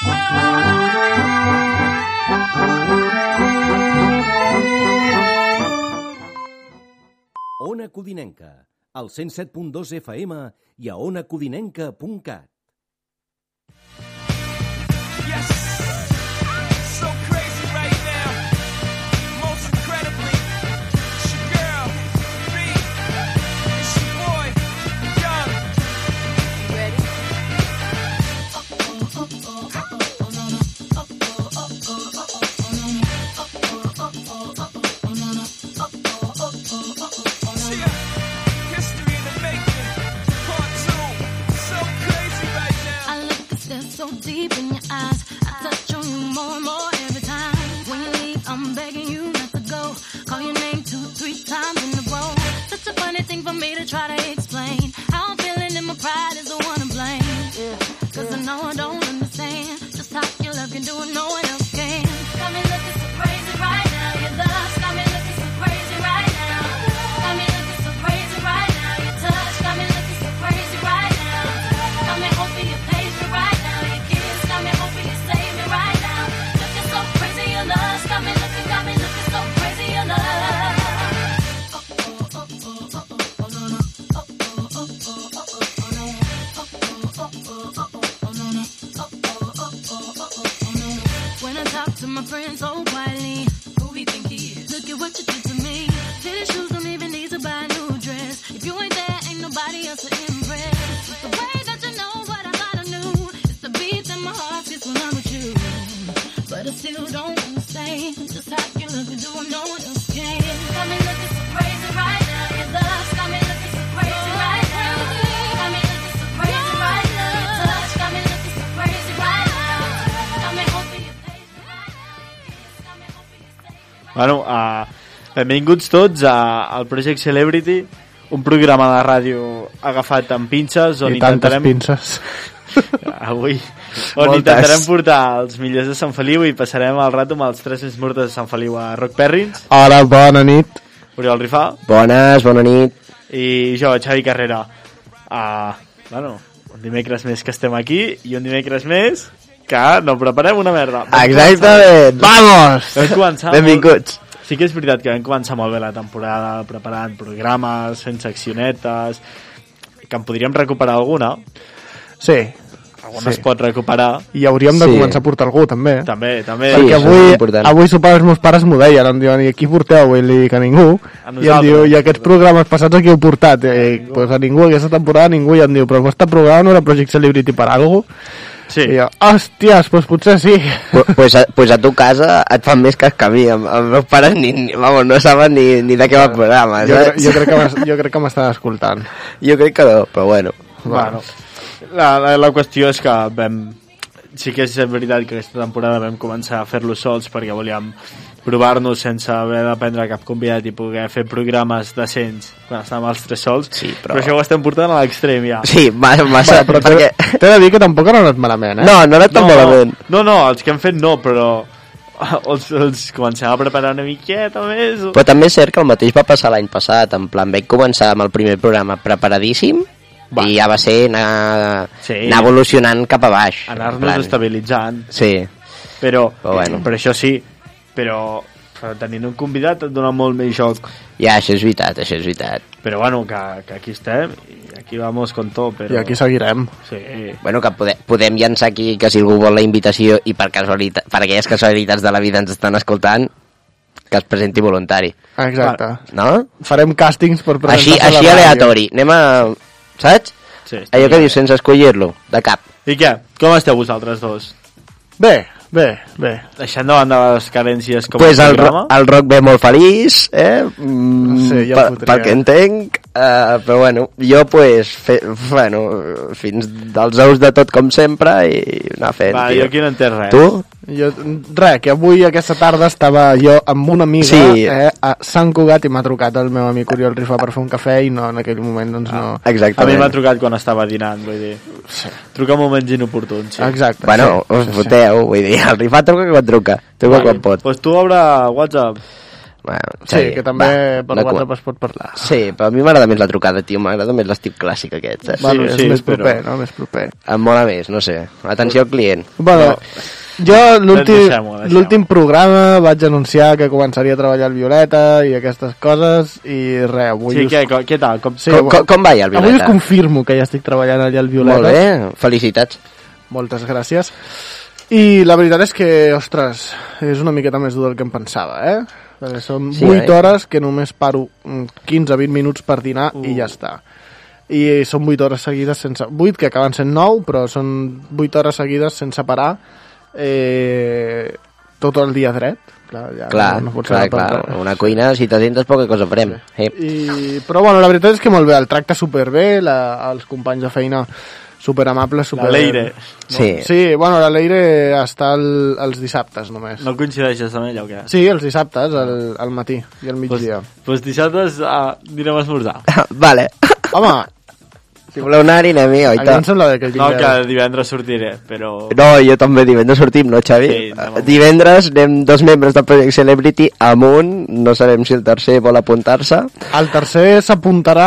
Ona Codinenca, al 107.2 FM i a onacodinenca.cat. Deep in your eyes, I touch on you more and more every time. When you leave, I'm begging you not to go. Call your name 2-3 times in a row. Such a funny thing for me to try to explain. How I'm feeling and my pride is the one to blame. Yeah, cause I know I don't understand just how your love can do it, no one else can. Got me looking so crazy right now. Your love got me looking so crazy right now. Got me looking so crazy right now. Your touch got me looking so crazy right now. Got me hoping you pays me right now. Got me hoping you save me right now. Looking so crazy, your love got me looking so crazy, your love. When I talk to my friends so quietly, who he think he is? Look at what you did to me. Fitted shoes don't even need to buy a new dress. If you ain't there, ain't nobody else to impress. It's the way that you know what I thought I knew. It's the beat that my heart gets when I'm with you. But I still don't understand just how you look and do what no one else can. Got me looking so crazy right now. Your love got me looking so crazy right now. Got me looking so crazy right now. Your touch got me looking so crazy right now. Got me hoping you pays me right now. Got me hoping you save me right now. Bueno, benvinguts tots al Project Celebrity, un programa de ràdio agafat amb pinces on i tantes intentarem... pinces. Avui, on intentarem portar els millors de Sant Feliu i passarem el rato amb els 3 més mortes de Sant Feliu a Roc Perrins. Hola, bona nit. Oriol Rifà. Bones, bona nit. I jo, Xavi Carrera. Bueno, un dimecres més que estem aquí i un dimecres més que no preparem una merda. Exactament. Vamos! Vam començar benvinguts. Sí que és veritat que vam començar molt bé la temporada preparant programes, fent seccionetes, que en podríem recuperar alguna. Sí. Alguna es pot recuperar. I hauríem de començar a portar algú, també. També. Perquè avui sopar els meus pares m'ho deien, em diuen, i aquí porteu? I li dic a ningú. I em diu, i aquests programes passats aquí heu portat? Pues a ningú, aquesta temporada ningú. I em diu, però el vostre programa no era Project Celebrity per algú? Sí. I jo, hòsties, pues potser sí. Pues a tu casa et fan més cas que a mi. Els meus pares no saben ni de què va el programa. Jo crec que m'estan escoltant. Jo crec que no, però bueno. La qüestió és que sí que és veritat que aquesta temporada vam començar a fer-lo sols perquè volíem provar-nos sense haver de prendre cap convidat i poder fer programes decents quan estàvem els 3 sols, sí, però això ho estem portant a l'extrem ja. Sí, massa, però perquè... T'he de dir que tampoc ha anat malament, No, no ha anat tan malament. No, els que hem fet no, però els comencem a preparar una miqueta més. Però també és cert que el mateix va passar l'any passat, en plan, vaig començar amb el primer programa preparadíssim, i ja va ser anar evolucionant cap a baix. Anar-nos estabilitzant. Sí. Però bueno. Per això sí, però tenint un convidat et dona molt més joc. Ja, això és veritat. Però bueno, que aquí estem i aquí vamos con tot. Però... I aquí seguirem. Sí. Bueno, que podem llançar aquí que si algú vol la invitació i per aquelles casualitats de la vida ens estan escoltant, que es presenti voluntari. Exacte. No? Farem càstings per presentar-se així aleatori. Anem a... Saps? Sí, allò que dius sense escollir-lo, de cap. I què? Com esteu vosaltres dos? Bé. Deixant davant de les carències com pues el programa? El Roc ve molt feliç, sí, ja pel que entenc, però bueno, jo pues, fins dels ous de tot com sempre i anar fent. Va, jo aquí no entenc res. Tu? Que avui aquesta tarda estava jo amb una amiga a Sant Cugat i m'ha trucat el meu amic Oriol Rifà per fer un cafè i no, en aquell moment doncs no. Exactament. A mi m'ha trucat quan estava dinant, vull dir, truca en moments inoportuns. Sí. Exacte. Bueno, us foteu, vull dir, el Rifà truca quan truca quan pot. Pues tu obre WhatsApp. Bueno, sí, que també per WhatsApp es pot parlar. Sí, però a mi m'agrada més la trucada, tio, m'agrada més l'estil clàssic aquest, saps? Bueno, és més proper, no? Més proper. Em mola més, no sé. Atenció al client. Bueno, jo l'últim programa vaig anunciar que començaria a treballar al Violeta i aquestes coses i res, avui... Sí, què tal? Com va allà al Violeta? Avui us confirmo que ja estic treballant allà al Violeta. Molt bé, felicitats. Moltes gràcies. I la veritat és que, ostres, és una miqueta més dur del que em pensava, Perquè són 8 hores que només paro 15-20 minuts per dinar i ja està. I són 8 hores seguides sense... 8 que acaben sent 9, però són 8 hores seguides sense parar tot el dia dret. Clar, una cuina, si t'assentes poca cosa farem. Sí. Però bueno, la veritat és que molt bé, el tracte superbé, els companys de feina superamables, La Leire. Sí, bueno, la Leire està els dissabtes només. No coincideixes amb ella o què? Sí, els dissabtes, al matí i al migdia. Pues dissabtes direm a esmorzar. Vale. Home, si voleu anar-hi, anem-hi, oi? A mi em sembla bé que no, que divendres sortiré, però... No, jo també divendres sortim, no, Xavi? Sí, divendres anem 2 membres del Project Celebrity amunt, no sabem si el tercer vol apuntar-se. El tercer s'apuntarà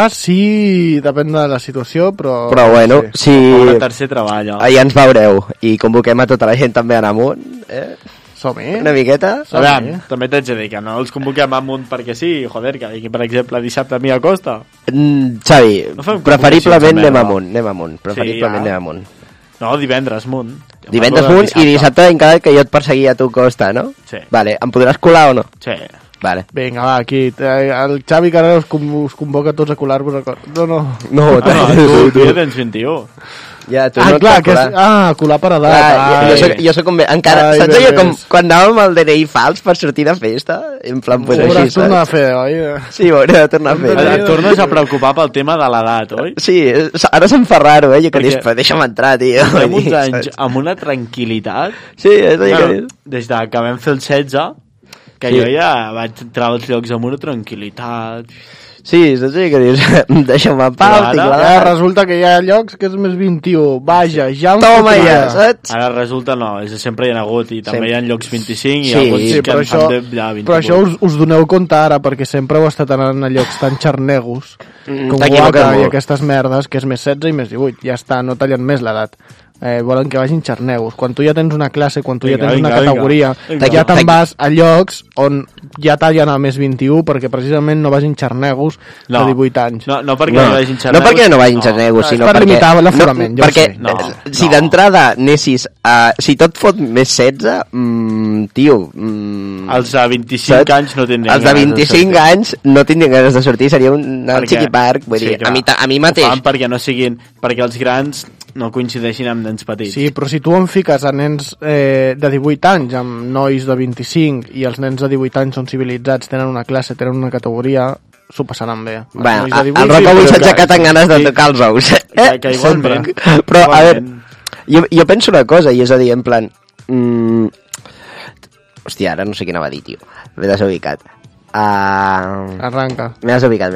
si depèn de la situació, però... Però bueno, si... El tercer treballa. Allà ens veureu i convoquem a tota la gent també a anar amunt, Som-hi. Una miqueta. A veure, també t'haig de dir que no els convoquem amunt perquè sí, joder, que aquí, per exemple, dissabte a mi a Costa. Xavi, preferiblement anem amunt. Preferiblement anem amunt. No, divendres munt. Divendres munt i dissabte encara que jo et perseguia a tu Costa, no? Sí. Vale, em podràs colar o no? Sí. Vale. Vinga, va, aquí. El Xavi que ara us convoca tots a colar-vos a Costa. No, tu ja tens 21. Ja, tu no clar, que colar per edat. Jo soc com... Encara, saps allò com quan anàvem al DNI fals per sortir de festa? En plan, pues així, saps? Ho tornar a fer, oi? Sí, ho hauré de tornar a fer. Et tornes a preocupar pel tema de l'edat, oi? Sí, ara se'm fa raro, Jo que dius, deixa'm entrar, tio. Fem uns anys amb una tranquil·litat. Sí, és allò que dius. Des que vam fer el 16, que jo ja vaig entrar als llocs amb una tranquil·litat... Sí, saps que dius, deixa'm en pau, resulta que hi ha llocs que és més 21, vaja, ja em toma ja, saps? Ara resulta no, sempre hi ha hagut i també hi ha llocs 25 i alguns que però això us doneu compte ara perquè sempre heu estat anant a llocs tan xarnegos com Waka i aquestes merdes que és més 16 i més 18, ja està, no tallen més l'edat. Volen que vagin xarnegos. Quan tu ja tens una classe, quan tu ja tens una categoria, ja te'n vas a llocs on ja tallen el més 21 perquè precisament no vagin xarnegos de 18 anys. No perquè no vagin xarnegos. No perquè no vagin xarnegos, sinó per limitar l'aforament. Perquè si d'entrada anessis si tot fot més 16, tio... Els de 25 anys no tindrien ganes de sortir. Els de 25 anys no tindrien ganes de sortir, seria un xiquiparc. Vull dir, a mi mateix... Ho fan perquè no siguin... Perquè els grans no coincideixin amb nens petits. Sí, però si tu em fiques a nens de 18 anys amb nois de 25 i els nens de 18 anys són civilitzats, tenen una classe, tenen una categoria, s'ho passaran bé. Bueno, el Roc avui s'ha aixecat amb ganes de tocar els ous. Que igualment. Però, a veure, jo penso una cosa, i és a dir, en plan... Hòstia, ara no sé quina va dir, tio. M'he desubicat. Arranca. M'he desubicat.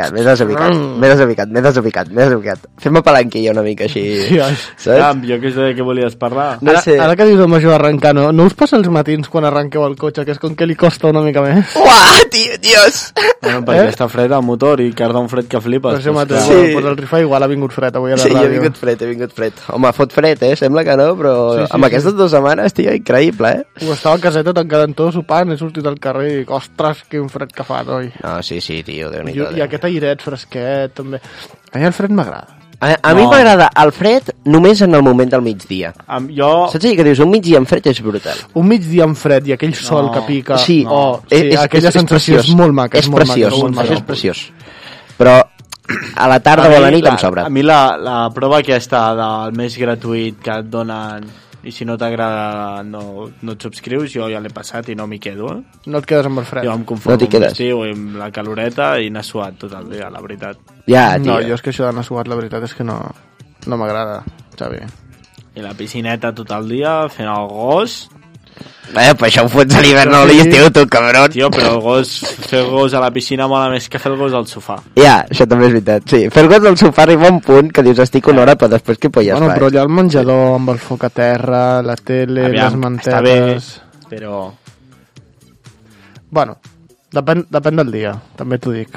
Fem-me palanquilla una mica així. Sí, saps? Jo que sé de què volies parlar. No sé. Ara que dius el major arrencar, no us passa els matins quan arranqueu el cotxe, que és com que li costa una mica més? Uah, tio, Dios! Bueno, perquè està fred el motor i carda un fred que flipes. Però mateix, pues el Rifa igual ha vingut fred avui a la ràdio. Sí, he vingut fred. Home, fot fred, sembla que no, però amb aquestes 2 setmanes, tio, increïble, Ho estava a caseta tancada en tot sopant, he sortit al carrer i, ostres, quin fred que fa, noi. No, sí, tio, Déu-n'hi-do. I aquest airet fresquet, també. A mi el fred m'agrada. A mi m'agrada el fred només en el moment del migdia. Saps que dius, un migdia en fred és brutal. Un migdia en fred i aquell sol que pica. Sí, aquella sensació és molt maca. És preciós. Però a la tarda o a la nit em sobra. A mi la prova aquesta del mes gratuït que et donen... I si no t'agrada no et subscrius, jo ja l'he passat i no m'hi quedo. No et quedes amb el fred. Jo em conformo amb l'estiu i amb la caloreta i n'ha suat tot el dia, la veritat. Ja, tio. No, jo és que això d'anar suat, la veritat és que no m'agrada, Xavi. I la piscineta tot el dia, fent el gos... Per això ho fots a l'hivern o l'estiu, tu, cabron. Tio, però fer el gos a la piscina mola més que fer el gos al sofà. Ja, això també és veritat, sí. Fer el gos al sofà arriba un punt que dius, estic una hora, però després què polles fas? Però allà al menjador, amb el foc a terra, la tele, les mantetes... Està bé, però... Bueno, Depèn del dia, també t'ho dic.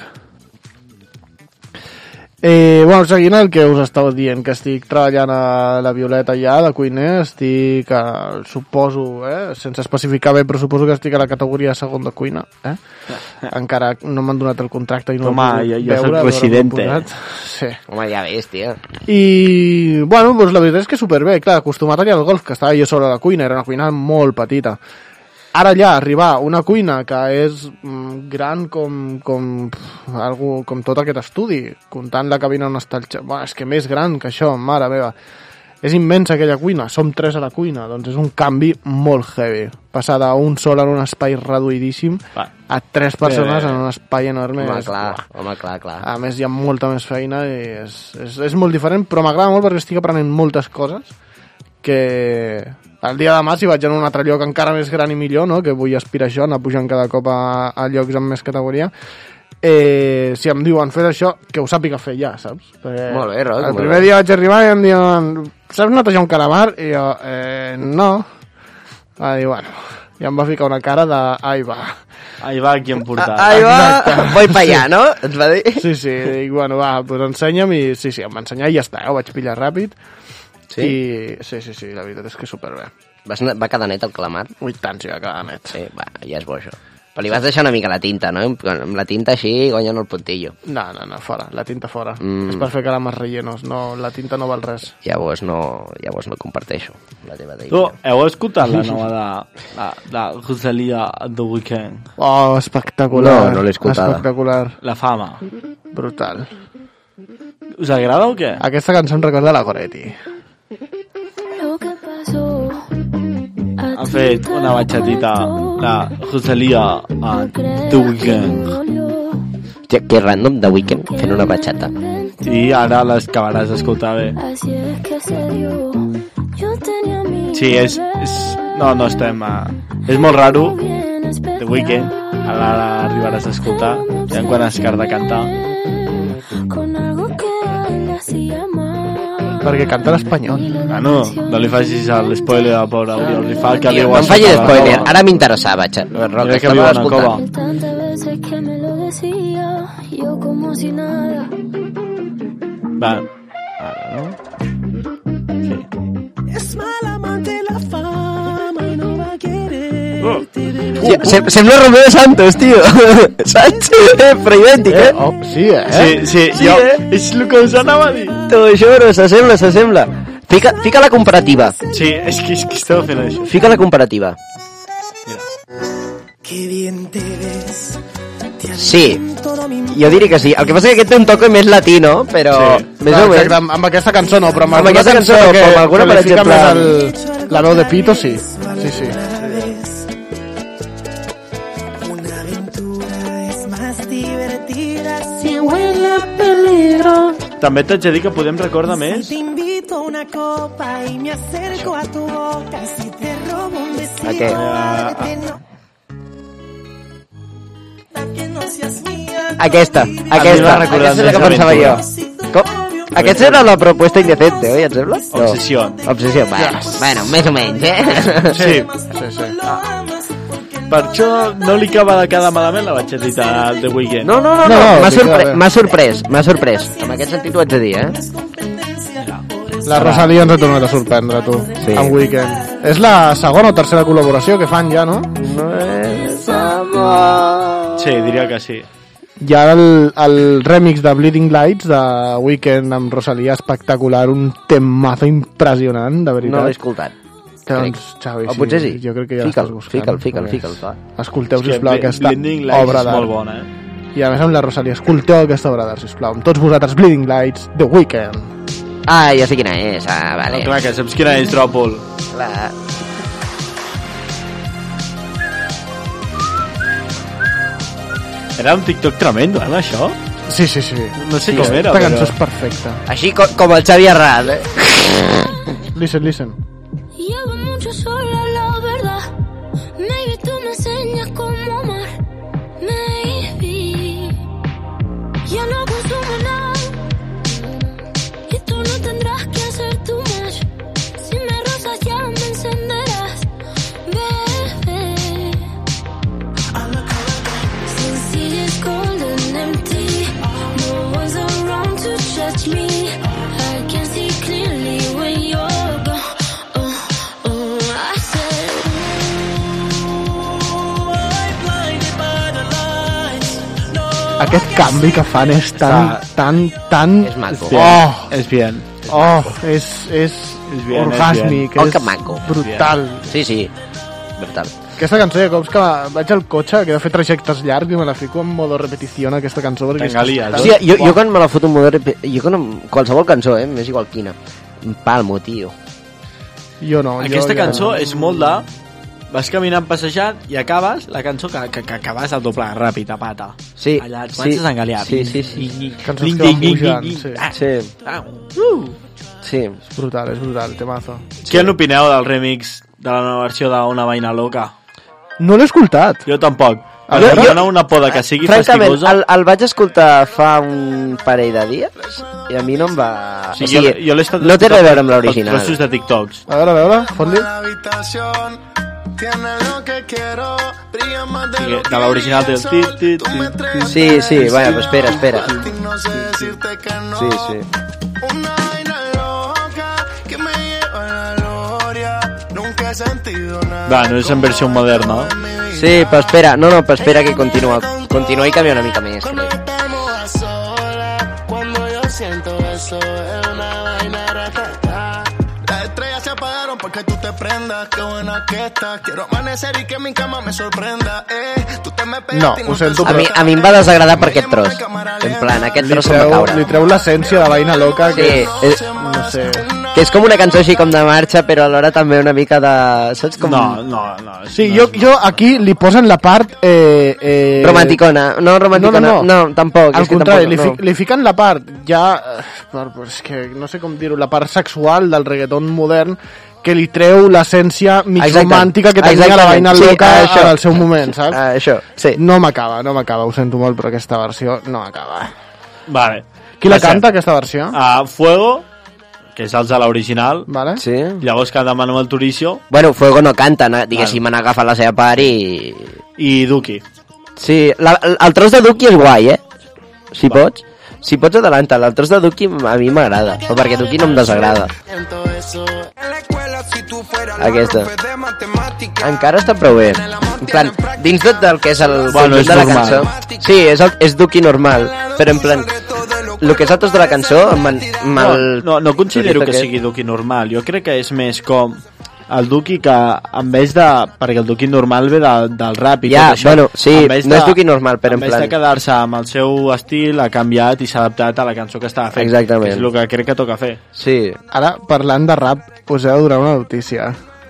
Bueno, seguint el que us estava dient, que estic treballant a la Violeta ja, de cuiner, estic, suposo, sense especificar bé, però suposo que estic a la categoria segon de cuina, encara no m'han donat el contracte i no home, jo soc residente. Sí. Home, ja ves, tio. I, bueno, doncs la veritat és que superbé, clar, acostumat allà al golf, que estava jo sobre la cuina, era una cuina molt petita. Ara ja arribar a una cuina que és gran com tot aquest estudi, comptant la cabina on està el xef. Bueno, és que més gran que això, mare meva. És immensa aquella cuina, som 3 a la cuina, doncs és un canvi molt heavy. Passar d'un sol en un espai reduïdíssim a 3 persones en un espai enorme. Home, clar. A més, hi ha molta més feina i és molt diferent, però m'agrada molt perquè estic aprenent moltes coses que el dia de demà, si vaig a un altre lloc encara més gran i millor, no? Que vull aspirar això, anar pujant cada cop a llocs amb més categoria, si em diuen fer això, que ho sàpiga fer ja, saps? Perquè molt bé, Roc. El primer dia vaig arribar i em diuen, saps netejar un calamar? I jo, no. Va dir, bueno, i em va ficar una cara de, ai va, qui em portarà. Ai va, voy pa allà, no? Ens va dir. Sí, dic, bueno, va, doncs ensenya'm, i sí, em va ensenyar i ja està, ho vaig pillar ràpid. Sí? I sí, la veritat és que superbé. Va quedar net el calamar? Ui, tant, sí, va quedar net. Sí, va, ja és bo això. Però li vas deixar una mica la tinta, no? Amb la tinta així guanyen el puntillo. No, fora, la tinta fora. És per fer calamars rellenos, no, la tinta no val res. Llavors no comparteixo la teva idea. Tu, heu escoltat la nova de Rosalia The Weeknd? Oh, espectacular. No l'he escoltada. Espectacular. La fama. Brutal. Us agrada o què? Aquesta cançó em recorda la Goretti. Ha fet una batxatita de Rosalia The Weeknd. Que random, The Weeknd fent una batxata. I ara les acabaràs d'escoltar bé. Sí, no estem... És molt raro The Weeknd. Ara arribaràs a escoltar ja quan es car de cantar. Perquè canta l'espanyol. No li facis l'espoiler a la pobra Oriol. Li fa que no em facis l'espoiler, ara m'interessava, Roc, que viu a una cova. Va, ara, no? Sí. Sembla Romeo Santos, tio. Saps? Però idèntic, Sí, jo... És el que us anava a dir. T'ho juro, s'assembla. Fica la comparativa. Sí, és que estava fent això. Fica la comparativa. Sí, jo diria que sí. El que passa que aquest té un toque més latino, però... Sí. Més o menys. Amb aquesta cançó no, però amb aquesta cançó no, però amb alguna, per exemple... La veu de Pito, sí. Sí. També t'haig de dir que podem recordar més. Aquesta és la que pensava jo. Aquesta era la propuesta indecente, oi, et sembla? Obsessió. Bueno, més o menys, Sí. Per això no li acaba de quedar malament la batxatita de Weekend. No, m'ha sorprès. En aquest sentit ho haig de dir, La Rosalia ens ha tornat a sorprendre, tu, amb Weekend. És la segona o tercera col·laboració que fan ja, no? Sí, diria que sí. Hi ha el remix de Bleeding Lights de Weekend amb Rosalia, espectacular, un temazo impressionant, de veritat. No l'he escoltat. Que doncs, Xavi, o potser sí. Jo crec que ja l'estàs buscant. Fica'l, clar. Escolteu, sisplau, aquesta obra d'art. És molt bona, I a més amb la Rosalia, escolteu aquesta obra d'art, sisplau. Amb tots vosaltres, Bleeding Lights, The Weeknd. Ah, ja sé quina és, vale. No, clar, que saps quina és, Dròpol. Clar. Era un TikTok tremendo, això? Sí. No sé com era, però... Aquesta cançó és perfecta. Així com el Xavi Arral, Listen. Llevo mucho sola, la verdad. Maybe tú me enseñas cómo amar. Maybe. Ya no consumo nada. Y tú no tendrás que hacer too much. Si me rozas ya me encenderás, bebé. aquest canvi que fan és tan... És maco. És bien. És orgàsmic, és brutal. Sí, brutal. Aquesta cançó, ja cops que vaig al cotxe, que he de fer trajectes llargs i me la fico en modo repetició en aquesta cançó. Sí, jo quan me la foto en modo repetició, qualsevol cançó, m'és igual quina. Palmo, tio. Jo no. Aquesta cançó és molt de... Vas caminant passejant i acabes la cançó que acabes al doble ràpid, a pata. Sí. Allà et comences a engaliar. Sí. Cançons que van pujant, sí. És brutal, temazo. Què n'opineu del remix de la nova versió d'Una Vaina Loca? No l'he escoltat. Jo tampoc. Jo dona una poda que sigui fastigosa. El vaig escoltar fa un parell de dies i a mi no em va... Sí, jo l'he estat no té res a veure amb l'original. Els trossos de TikToks. A veure, fot-li. De l'original del... Sí, bueno, pues espera. Sí. Va, no és en versió moderna. Sí, però espera que continua i canvia una mica més. Porque tú te prendas, qué buena que estás. Quiero amanecer y que mi cama me sorprenda. Tú te me pegas. No, ho sento, però... A mi em va desagradar per aquest tros. En plan, aquest tros se'm va caure. Li treu l'essència de Vaina Loca, que no sé... Que és com una cançó així com de marxa, però alhora també una mica de... Saps com... No. Sí, jo aquí li posen la part... romanticona. No, tampoc. Al contrari, li fiquen la part ja... És que no sé com dir-ho, la part sexual del reggaeton modern, que li treu l'essència mig romàntica que tenia la Vaina Loca en el seu moment, saps? Això, sí. No m'acaba, ho sento molt, però aquesta versió no m'acaba. Vale. Qui la canta, aquesta versió? Fuego, que és els de l'original. Vale. Sí. Llavors canta Manuel Turizo. Bueno, Fuego no canta, diguéssim, han agafat la seva part i... I Duki. Sí, el tros de Duki és guai, Si pots adelantar, el tros de Duki a mi m'agrada, perquè Duki no em desagrada. Aquesta encara està prou bé, en plan, dins tot del que és el conjunt de la cançó. Sí, és Duki normal, però en plan, el que és el tros de la cançó no considero que sigui Duki normal. Jo crec que és més com el Duki que en vez de... perquè el Duki normal ve del rap i tot això. Bueno, sí, no és Duki normal, però en plan... En vez de quedar-se amb el seu estil, ha canviat i s'ha adaptat a la cançó que estava fent. Exactament. És el que crec que toca fer. Sí. Ara, parlant de rap, us he de donar una notícia.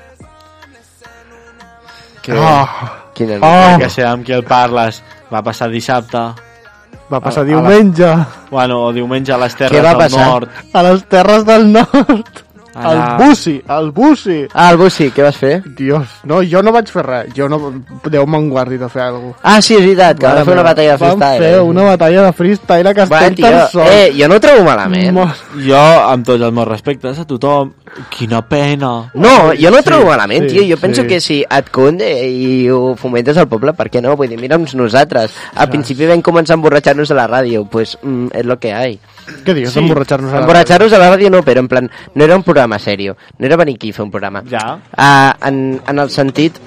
Quina que sé amb qui el parles. Va passar dissabte. Va passar diumenge. Bueno, o diumenge a les Terres del Nord. A les Terres del Nord. El Bussi. Ah, el Bussi, què vas fer? Dios, no, jo no vaig fer res. Déu me'n guardi de fer alguna cosa. Ah, sí, és veritat, que van fer una batalla de freestyle. Van fer una batalla de freestyle a Castellterçol. Jo no ho trobo malament. Jo, amb tots els meus respectes a tothom, quina pena. No, jo no ho trobo malament, tio. Jo penso que si et conde i ho fomentes al poble, per què no? Vull dir, mira'ns nosaltres. Al principi vam començar a emborratxar-nos a la ràdio, pues és lo que hay. Què dius, emborratxar-nos a la ràdio? Emborratxar-nos a la ràdio no, però en plan, no era un programa serio, no era venir aquí a fer un programa. Ja. En el sentit...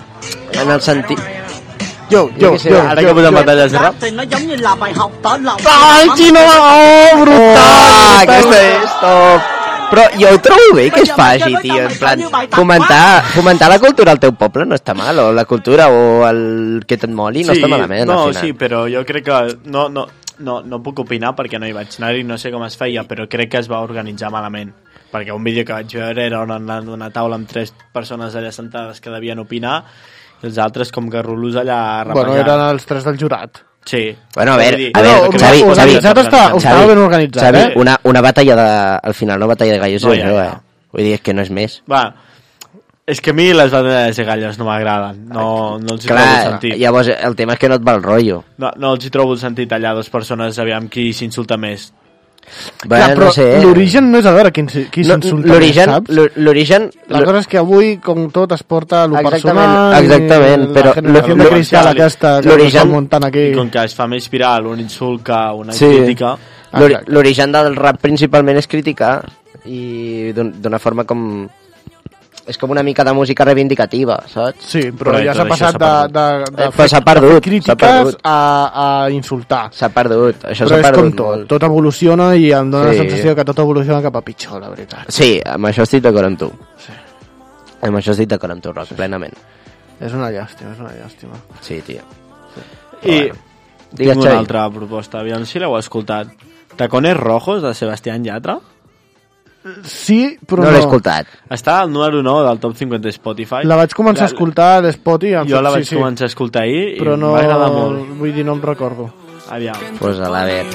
Jo, ara que posem batalles de rap. Ai, quina... Oh, brutal! Aquesta és top! Però jo ho trobo bé que es faci, tio, en plan, fomentar la cultura al teu poble no està mal, o la cultura o el que te't moli no està malament. No, sí, però jo crec que no puc opinar perquè no hi vaig anar i no sé com es feia, però crec que es va organitzar malament, perquè un vídeo que vaig veure era una taula amb 3 persones allà sentades que devien opinar i els altres com garrulos allà rapejant. Bueno, eren els 3 del jurat. Sí. Bueno, a veure, Xavi, estava ben organitzat, Xavi, una batalla al final, una batalla de gallos, vull dir, és que no és més. Va, és que a mi les batalles de gallos no m'agraden, no els hi trobo sentit. Llavors el tema és que no et va el rotllo. No els hi trobo el sentit allà 2 persones, aviam qui s'insulta més. Clar, però no sé. L'origen no és a veure qui s'insulta més, saps? L'origen... La cosa és que avui, com tot, es porta a lo personal... Exactament, però... La generació de cristal aquesta que estan muntant aquí... I com que es fa més viral un insult que una crítica... L'origen del rap principalment és criticar i d'una forma com... és com una mica de música reivindicativa, saps? Sí, però ja s'ha passat de s'ha perdut, crítiques a insultar. S'ha perdut, això però s'ha perdut com tot evoluciona i em dóna la sensació que tot evoluciona cap a pitjor, la veritat. Sí, amb això estic d'acord amb tu. Amb això estic d'acord amb tu, Roc, plenament. És una llàstima. Sí, tio. I tinc una altra proposta, aviam si l'heu escoltat. Tacones Rojos, de Sebastián Yatra? Sí, però no l'he escoltat. Està al número 9 del Top 50 de Spotify. La vaig començar a escoltar a l'Spotify. Jo la vaig començar a escoltar ahir i m'agrada molt. Vull dir, no em recordo. Aviam. Posa-la, a ver.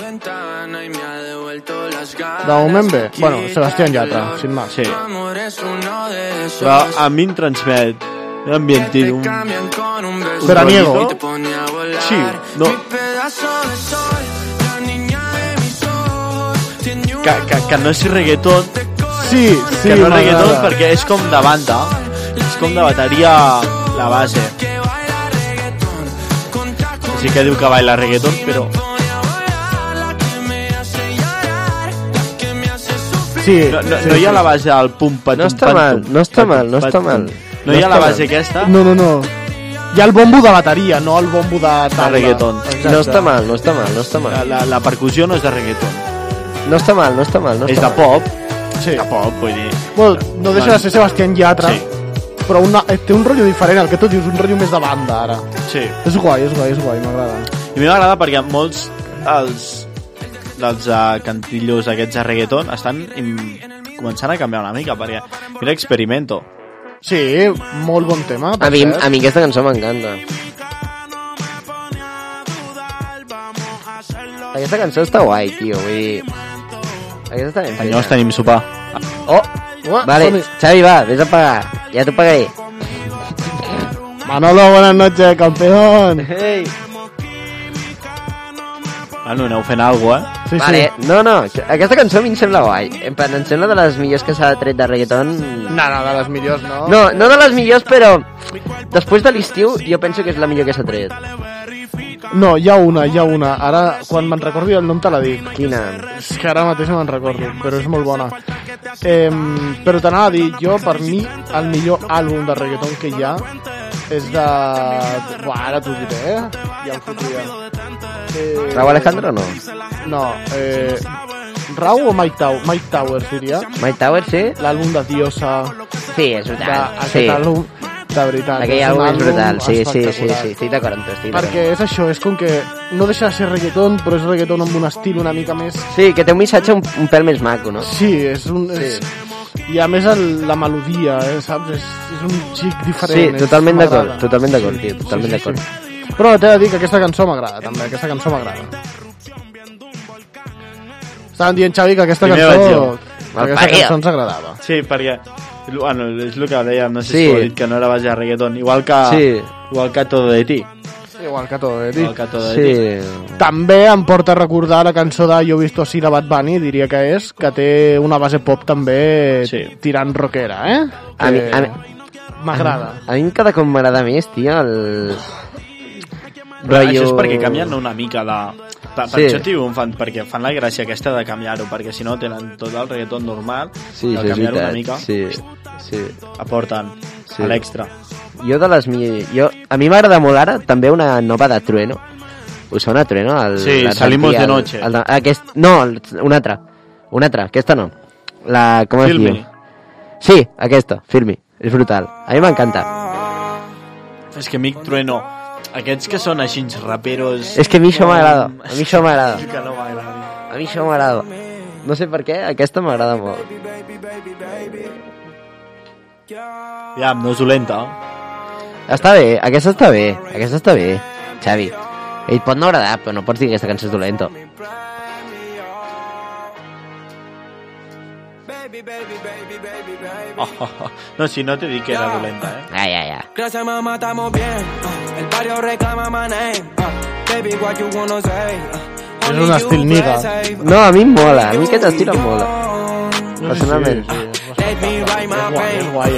De moment bé. Bueno, Sebastián Yatra, sin más. Sí. Però a mi em transmet un ambientit, un veraniego. Sí, no. Que no és reggaeton. Sí, que no és reggaeton perquè és com de banda. És com de bateria la base. Sí que diu que baila reggaeton, però... Sí, no hi ha la base del pum-patum. No està mal. No hi ha la base aquesta? No. Hi ha el bombo de bateria, no el bombo de reggaeton. No està mal. La percussió no és de reggaeton. No està mal. És de pop. Sí. De pop, vull dir. Bueno, no deixa de ser Sebastián Yatra, però té un rotllo diferent, el que tu dius, un rotllo més de banda, ara. Sí. És guai, m'agrada. I a mi m'agrada perquè molts dels cantillos aquests de reggaeton estan començant a canviar una mica, perquè mira Experimento. Sí, molt bon tema. A mi aquesta cançó m'encanta. Aquesta cançó està guai, tio, vull dir... Aquesta està ben feta. Senyors, tenim sopar. Vale, Xavi, va, vés a pagar. Ja t'ho pagaré. Manolo, buenas noches, campeón. Hey. Bueno, aneu fent alguna cosa, Sí. Vale, no, aquesta cançó a mi em sembla guai. Em sembla de les millors que s'ha tret de reggaeton. No, de les millors, no. No de les millors, però després de l'estiu jo penso que és la millor que s'ha tret. No, hi ha una. Ara, quan me'n recordi el nom te la dic. Quina? És que ara mateix me'n recordo, però és molt bona. Però t'anava a dir, jo, per mi, el millor àlbum de reggaeton que hi ha és de... Ara t'ho diré, ja ho fotria. Rau Alejandro o no? No, Rau o Mike Towers, diria. Mike Towers, sí? L'àlbum de Diosa. Sí, és veritat. Aquest àlbum, de veritat. Aquell àlbum és brutal, sí, estic d'acord amb tu. Perquè és això, és com que no deixa de ser reggaeton, però és reggaeton amb un estil una mica més... Sí, que té un missatge un pèl més maco, no? Sí, és un... I a més la melodia, saps? És un xic diferent. Sí, totalment d'acord, tio, totalment d'acord. Però t'he de dir que aquesta cançó m'agrada, també, Estaven dient, Xavi, que aquesta cançó ens agradava. Sí, perquè bueno, és el que dèiem, no sé si ho he dit, que no era base de reggaeton, igual que Todo de Ti. Igual que Todo de Ti. Sí. També em porta a recordar la cançó de Yo he visto así de Bad Bunny, diria que és, que té una base pop també tirant rockera, m'agrada. A mi cada cop m'agrada més, tio, el... Això és perquè canvien una mica de... Per això, tio, perquè fan la gràcia aquesta de canviar-ho, perquè si no tenen tot el reggaeton normal, i al canviar-ho una mica aporten a l'extra. Jo de les a mi m'agrada molt ara també una nova de Trueno. Us sona Trueno? Sí, Salimos de Noche. No, una altra, aquesta no. Com es diu? Sí, aquesta, Filmi. És brutal, a mi m'encanta. És que amic Trueno, aquests que són així raperos... És que a mi això m'agrada, Que no m'agrada. A mi això m'agrada. No sé per què, aquesta m'agrada molt. Ja, no és dolenta. Està bé, aquesta està bé, Xavi. Ell pot no agradar, però no pots dir que aquesta cançó és dolenta. No, si no te di que era dolenta, Ja. Gracias, mamá, estamos bien. El barrio reclama my name. Baby, what you wanna say? És un estil niga. No, a mi em mola, a mi aquest estil em mola. Personalment. És guai,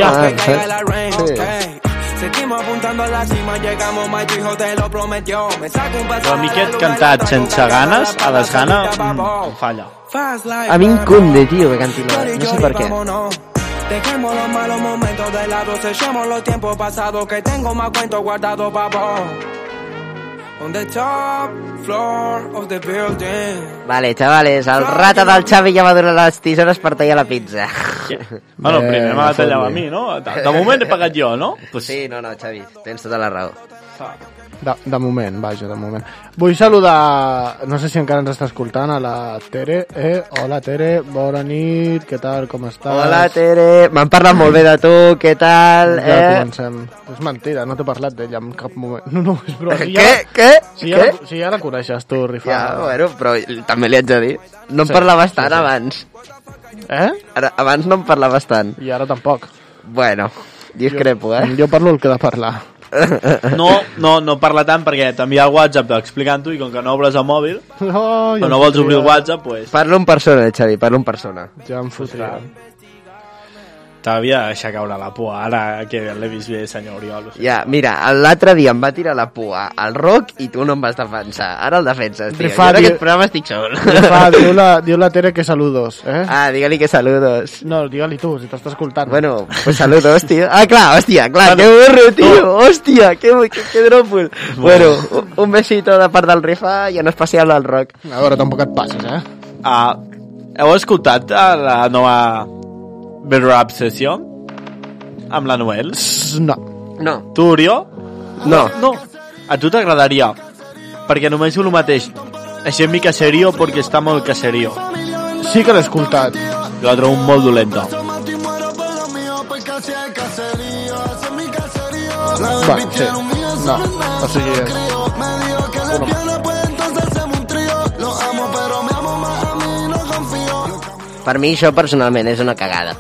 Seguimos apuntando a la cima, llegamos, my hijo te lo prometió. Me saco un paso. Però a mi aquest cantat sense ganes, a desgana, falla. A mi em cunde, tio, que canti no sé per què. Dejemos los malos momentos de lado, sellemos los tiempos pasados, que tengo más cuentos guardados pa' vos. On the top floor of the building. Vale, chavales, el rata del Xavi ja va donar les tisores per tallar la pizza. Bueno, primer m'ha de tallar a mi, no? De moment he pagat jo, no? Pues... Sí, no, Xavi, tens tota la raó. De moment, vaja, de moment. Vull saludar, no sé si encara ens està escoltant, a la Tere. Hola, Tere, bona nit, què tal, com estàs? Hola, Tere, m'han parlat molt bé de tu, què tal? Ja comencem. És mentira, no t'he parlat d'ella en cap moment. No, és broma. Què? Si ja la coneixes tu, Rifà. Ja, bueno, però també li haig de dir. No em parlaves tant abans. Abans no em parlaves tant. I ara tampoc. Bueno, discrepo, Jo parlo el que he de parlar. No parla tant perquè t'envia el WhatsApp explicant-ho i com que no obres el mòbil o no vols obrir el WhatsApp pues... Parlo en persona, Xavi, parlo en persona. Ja em fotrà. T'havia de deixar caure la pua ara que l'he vist bé, senyor Oriol. Ja, mira, l'altre dia em va tirar la pua al Roc i tu no em vas defensar. Ara el defenses, tio. Jo en aquest programa estic sol. Diu la Tere que saludos, digue-li que saludos. No, digue-li tu, si t'està escoltant. Bueno, pues saludos, tio. Clar, que burro, tio. Hòstia, que dròpol. Bueno, un besito de part del Rifa i en especial al Roc. A veure, tampoc et passes, Heu escoltat la nova Better Obsession amb la Noel? No. Tu, Oriol? No. A tu t'agradaria, perquè només diu el mateix. Així en mi caserío perquè està molt caserío. Sí que l'he escoltat. Jo la trobo molt dolenta. Va, sí. No, o sigui... Per mi això personalment és una cagada.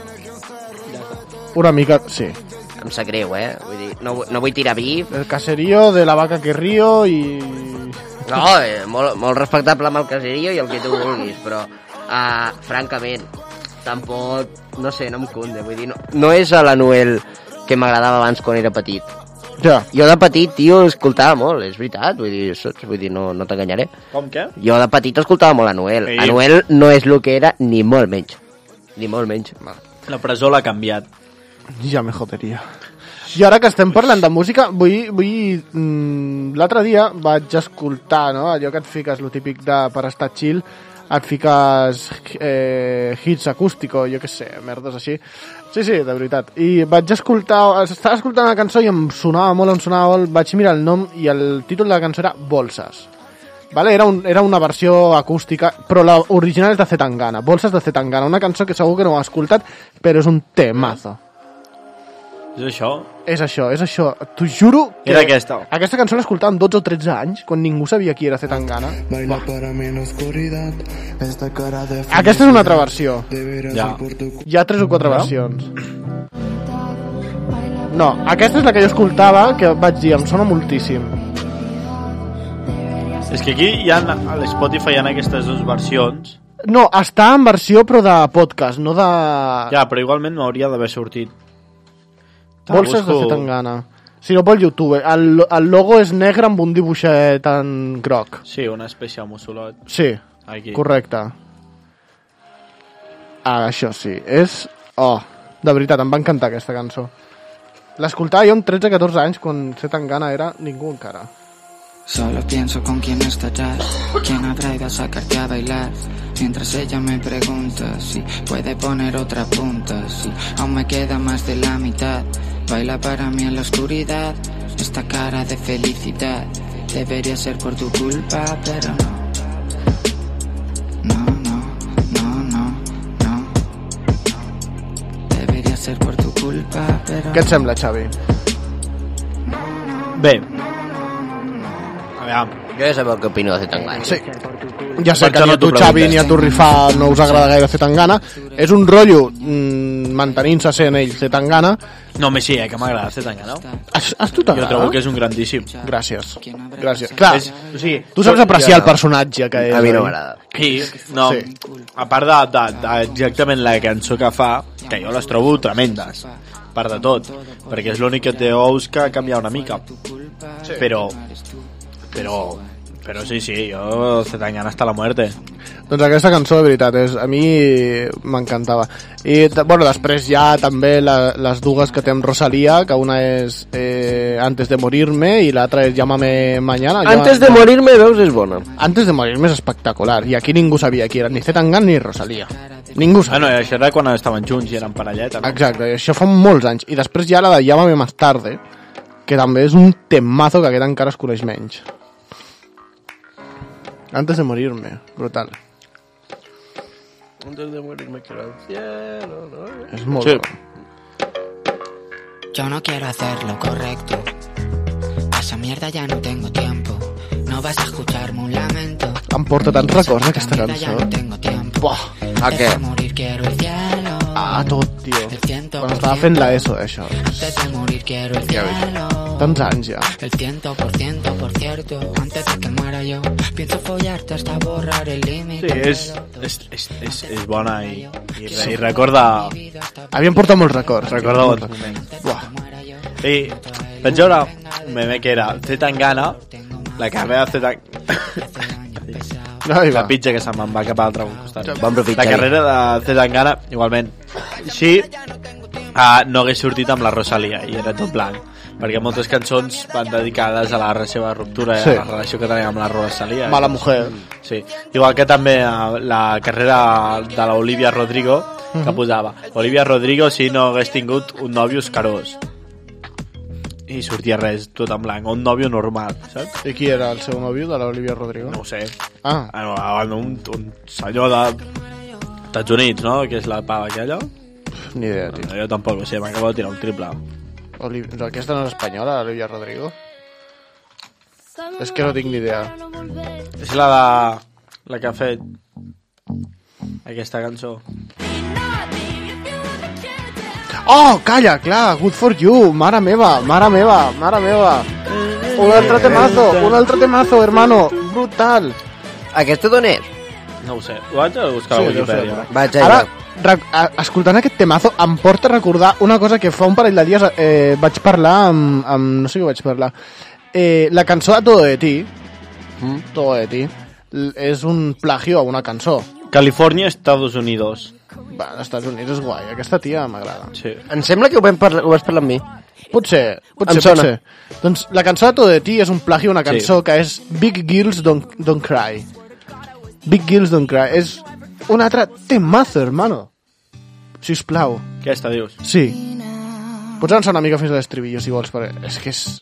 Una mica, sí. Em sap greu, Vull dir, no vull tirar bif. El caserío de la vaca que río i... No, molt respectable amb el caserío i el que tu vulguis, però francament, tampoc, no sé, no em cunde. Vull dir, no és a la Noel que m'agradava abans quan era petit. Ja. Jo de petit, tio, escoltava molt, és veritat, vull dir, no t'enganyaré. Com què? Jo de petit escoltava molt a Noel. A Noel no és el que era, ni molt menys. Ni molt menys. La presó l'ha canviat. Ja me joderia. I ara que estem parlant de música, l'altre dia vaig escoltar, no? Allò que et fiques, lo típic de per estar chill, et fiques hits acústico, jo què sé, merdes així. Sí, de veritat. I estava escoltant una cançó i em sonava molt, vaig mirar el nom i el títol de la cançó era Bolsas. Vale? Era una versió acústica, però l'original és de Zetangana, Bolsas de Zetangana, una cançó que segur que no ho has escoltat, però és un temazo. És això? És això. T'ho juro que... Era aquesta. Aquesta cançó l'escoltava amb 12 o 13 anys, quan ningú sabia qui era Zetangana. Aquesta és una altra versió. Ja. Hi ha 3 o 4 versions. No, aquesta és la que jo escoltava, que vaig dir, em sona moltíssim. És que aquí a l'Spotify hi ha aquestes dues versions. No, està en versió però de podcast, no de... Ja, però igualment m'hauria d'haver sortit. Bolsas de Zetangana. Si no, pel YouTube. El logo és negre amb un dibuixet en groc. Sí, una espècie de mussolot. Sí, aquí. Correcte. Això sí. De veritat, em va encantar aquesta cançó. L'escoltava jo amb 13-14 anys, quan Zetangana era ningú encara. Solo pienso con quién estarás, quién habrá ido a sacarte a bailar, mientras ella me pregunta si puede poner otra punta, si aún me queda más de la mitad. Baila para mí en la oscuridad, esta cara de felicidad, debería ser por tu culpa, pero no. Debería ser por tu culpa, pero... Què et sembla, Xavi? Bé, aviam. Jo ja sabeu què opino de Zetangana. Sí. Ja sé que ni a tu, Xavi, ni a tu, Rifà, no us agrada gaire Zetangana. És un rotllo mantenint-se sent ell Zetangana. No, sí, que m'agrada Zetangana. A tu t'agrada? Jo trobo que és un grandíssim. Gràcies. Clar, tu saps apreciar el personatge que és. A mi no m'agrada. Sí, no, a part exactament la cançó que fa, que jo les trobo tremendes, a part de tot, perquè és l'únic que té ous que canvia una mica. Però sí, jo Zetangana hasta la muerte. Doncs aquesta cançó, de veritat, a mi m'encantava. I, bueno, després ja també les dues que té amb Rosalía, que una és Antes de morirme i l'altra és Llámame mañana. Antes de morirme, veus, és bona. Antes de morirme és espectacular. I aquí ningú sabia qui era, ni Zetangana ni Rosalía. Ningú sabia. Bueno, això era quan estaven junts i eren parelleta, no? Exacte, i això fa molts anys. I després hi ha la de Llámame más tarde, que també és un temazo que aquest encara es coneix menys. Antes de morirme, brutal. Antes de morirme quiero al cielo, ¿no? És molt Sí. Yo no quiero hacer lo correcto. A esa mierda ya no tengo tiempo. No vas a escucharme un lamento. Em porta tants records aquesta Ya cançó. no tengo tiempo. Buah. A què? Antes de morir quiero el cielo. Tot, tio. El 100%. Quan estava fent l'ESO, això. Antes de morir quiero el cielo. Tants anys ja. El 100%, por cierto. Antes de que muera yo, pienso follarte hasta borrar el límite. Sí, és bona i recorda... A mi em porta molts records. Recorda Molts bons records. moments. Buah. I vaig veure un meme que era Zetangana, la carrera de Zetangana... Ahí va. La pitja que se'n va cap a l'altre costat. Bon profit, La Xavi. carrera de Zetangana, igualment. Sí, no hagués sortit amb la Rosalía i era tot blanc, perquè moltes cançons van dedicades a la seva ruptura i Sí. a la relació que tenia amb la Rosalía. Mala mujer. Sí, igual que també la carrera de l'Olivia Rodrigo, que posava Olivia Rodrigo si no hagués tingut un nòvio escarós. I sortia res, tot en blanc, un nòvio normal, saps? I qui era el seu nòvio de l'Olivia Rodrigo? No ho sé. Ah, Un senyor de Estats Units, no? Que és la pava aquella. ni idea, tio. Jo tampoc ho sé, m'acabo de tirar un triple. Aquesta no és espanyola, l'Olivia Rodrigo? És que no tinc ni idea. És la que ha fet aquesta cançó. Oh, calla, clar, Good For You, mare meva, mare meva, mare meva. Un altre temazo, hermano, brutal. Aquesta d'on és? No ho sé, ho vaig a buscar a Sí, Wikipedia. deu ser. Vaig Ara, allà. escoltant aquest temazo, em porta a recordar una cosa que fa un parell de dies vaig parlar amb no sé què vaig parlar. La cançó de Todo de Ti, Todo de Ti, és un plagio a una cançó. Califòrnia, Estados Unidos. Va, als Estats Units és guai, aquesta tia m'agrada. Sí. Em sembla que ho vas parlar amb mi. Potser. Em sona. Doncs la cançó de Todo de Ti és un plagio a una cançó que és Big Girls Don't Cry. Big Girls Don't Cry. És un altre temazo, hermano. Sisplau. Aquesta, dius? Sí. Pots avançar una mica fins a l'estribillo, si vols, perquè és que és...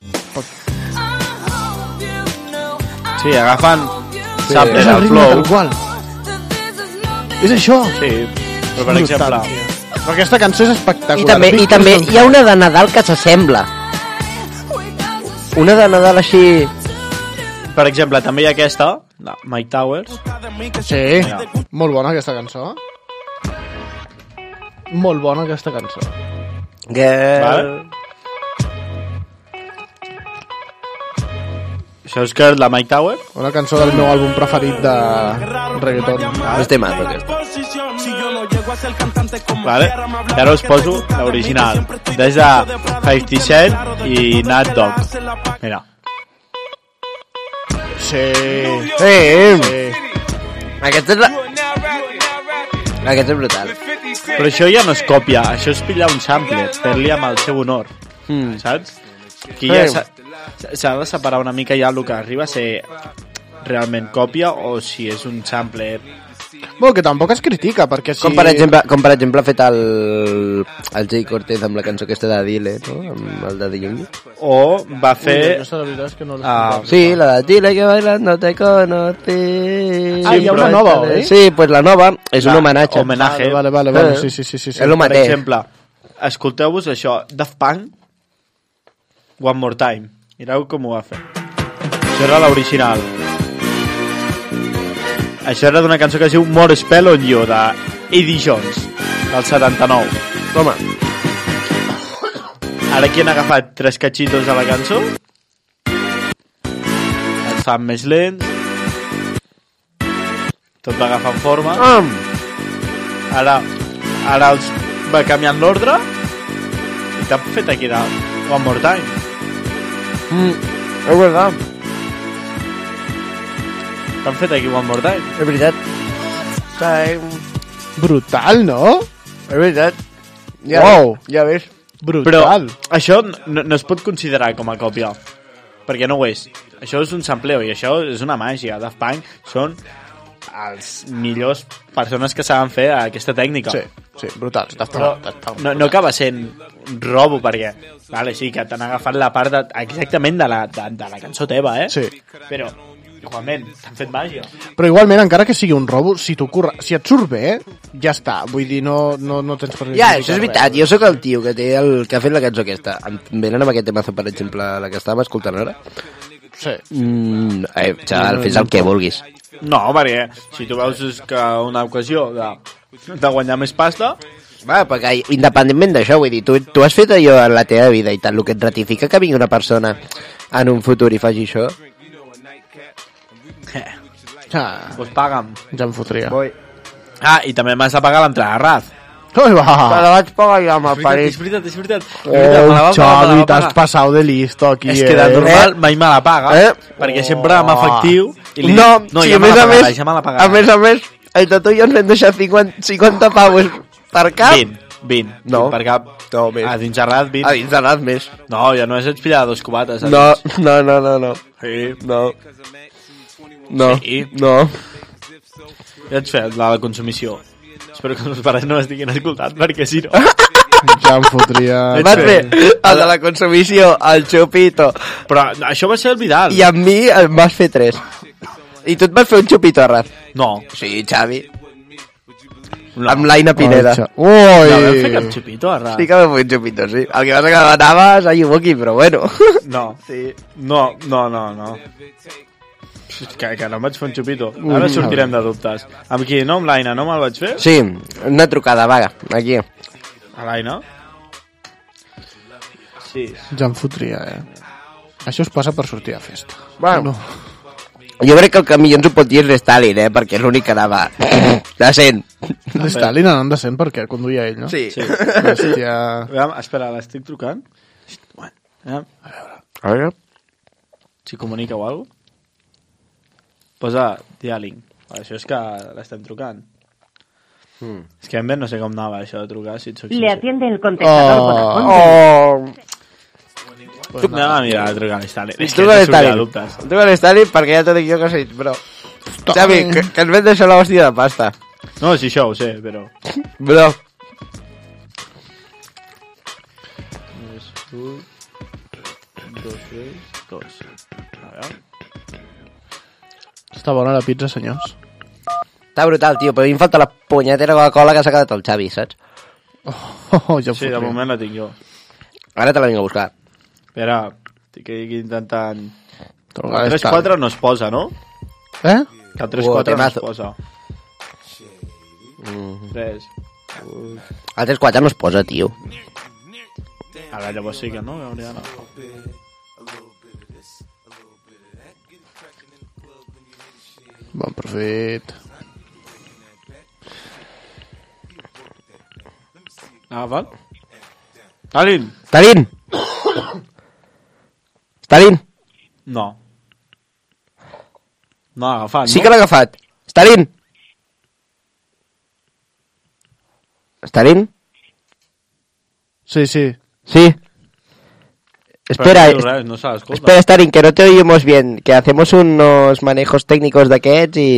Sí, agafen És sampler el al ritme flow. tal qual. És això. Sí, però per exemple... Però aquesta cançó és espectacular. I també Big Girls hi ha una de Nadal que s'assembla. Una de Nadal així... Per exemple, també hi ha aquesta, de Mike Towers. Sí, Mira. molt bona aquesta cançó. Molt bona aquesta cançó. Vale? Això és que la Mike Tower? Una cançó del meu àlbum preferit de reggaeton. És temazo, aquest. Vale? I ara us poso l'original. Des de 50 Cent i Nat Dogg. Mira. Sí. Aquesta és la... Aquesta és brutal. Però això ja no és còpia, això és pillar un sampler, fer-li amb el seu honor. Saps? Aquí ja s'ha de separar una mica ja el que arriba a ser realment còpia o si és un sampler. Bueno, que tampoc es critica, perquè si... Com per exemple ha fet el Jay Cortez amb la cançó aquesta de Dile, no? Amb el de Dile. O va fer... Aquesta la veritat és que no l'he Ah, escoltat. Sí, la de Dile que bailando te conocí. Ah, hi ha una nova, oi? Sí, pues la nova és un homenatge. Homenatge. Vale. Sí. És el Per mateix. exemple, escolteu-vos això, Daft Punk, One More Time. Mireu com ho va fer. Això era l'original. Això era d'una cançó que es diu More Spell on You, de Eddie Jones, del 79. Home, Ara aquí han agafat 3 cachitos de la cançó, els fan més lents, tot va agafant forma, ara els va canviant l'ordre i t'han fet aquí de One More Time. és veritat. T'han fet aquí One More Time. És veritat. Brutal, no? És veritat. Wow. Ja ves. Brutal. Però això no es pot considerar com a còpia, perquè no ho és. Això és un sampleo i això és una màgia. Daft Punk són els millors persones que saben fer aquesta tècnica. Sí, brutals. Però no acaba sent robo, perquè vale, sí, que t'han agafat la part exactament de la cançó teva, Sí. Però igualment t'han fet màgia. Però igualment, encara que sigui un robo, si et surt bé, ja està. Vull dir, no tens per... Ja, això és veritat. Jo sóc el tio que ha fet la cançó aquesta. Em venen amb aquest temazo, per exemple, la que estàvem escoltant ara. Sí. Xaval, fes el que vulguis. No, perquè si tu veus que una ocasió de guanyar més pasta... Va, perquè independentment d'això, vull dir, tu has fet allò en la teva vida i tal, el que et ratifica que vingui una persona en un futur i faci això... Pues paga'm. Ja em fotria. I també m'has de pagar l'entrada a Raz. Ui, va! Te la vaig pagar jo amb el parit. És veritat. Xavi, t'has passat de listo aquí, És que de normal mai me la paga, perquè sempre amb efectiu... No, sí, a més a més, entre tu i jo ens vam deixar 50 pavos per cap. 20 No. per cap. No, més. A dins de Raz, 20. A dins de Raz, més. No, ja no és pillar 2 cubates. No. Sí. No. Sí. No. Ja ets fet, la consumició. Espero que els meus pares no m'estiguin escoltant, perquè si no... Ja em fotria... Vas fer el de la consumició, el xupito. Però això va ser el Vidal. I amb mi em vas fer 3. I tu et vas fer un xupito a Raz. No. Sí, Xavi. No. Amb l'Aina Pineda. Ui! No vam fer cap xupito a Raz. Sí que vam fer un xupito, sí. El que passa que anaves a Yubuki, però bueno. No. Sí. No. Que no em vaig fer un xupito. Ara sortirem de dubtes. Amb qui? No amb l'Aina, no me'l vaig fer? Sí, una trucada vaga, aquí. A l'Aina? Sí. Ja em fotria, Això es passa per sortir a festa. Bueno. Jo crec que el que millor ens ho pot dir és l'Stalin, perquè és l'únic que anava decent. L'Stalin anant decent perquè conduïa ell, no? Sí. Hòstia... Espera, l'estic trucant? A veure. Si comunica o alguna cosa? Posa dialing. Això és que l'estem trucant. És que en no sé com anava això de trucar, si et soc sincer. Le atiende el contestador Vodafone. Pues anem a mirar a trucar a l'Stalin. És que Truca no sortirà l'Stalin. dubtes. Truca l'Stalin perquè ja t'ho dic jo que sí, però... Xavi, que ens vam deixar l'hòstia de pasta. No, sí, això ho sé, però... Bro. 2, 3, 2. A veure... Està bona la pizza, senyors. Està brutal, tio, però a mi em falta la punyetera Coca-Cola que s'ha quedat el Xavi, saps? Ja sí, de moment la tinc jo. Ara te la vinc a buscar. Espera, estic aquí intentant... Trucar El 3-4 no es posa, no? Eh? Que el 3-4 no es posa. 3. El 3-4 no es posa, tio. Ara llavors sí que no, hauria d'anar. Bon profit. Val? Stalin! Stalin! Stalin! No. No l'ha agafat, no? Sí que l'ha agafat. Stalin! Stalin? Sí. Sí. Espera, no se l'escolta. espera, Stalin, que no te oímos bien. Que hacemos unos manejos técnicos d'aquests i...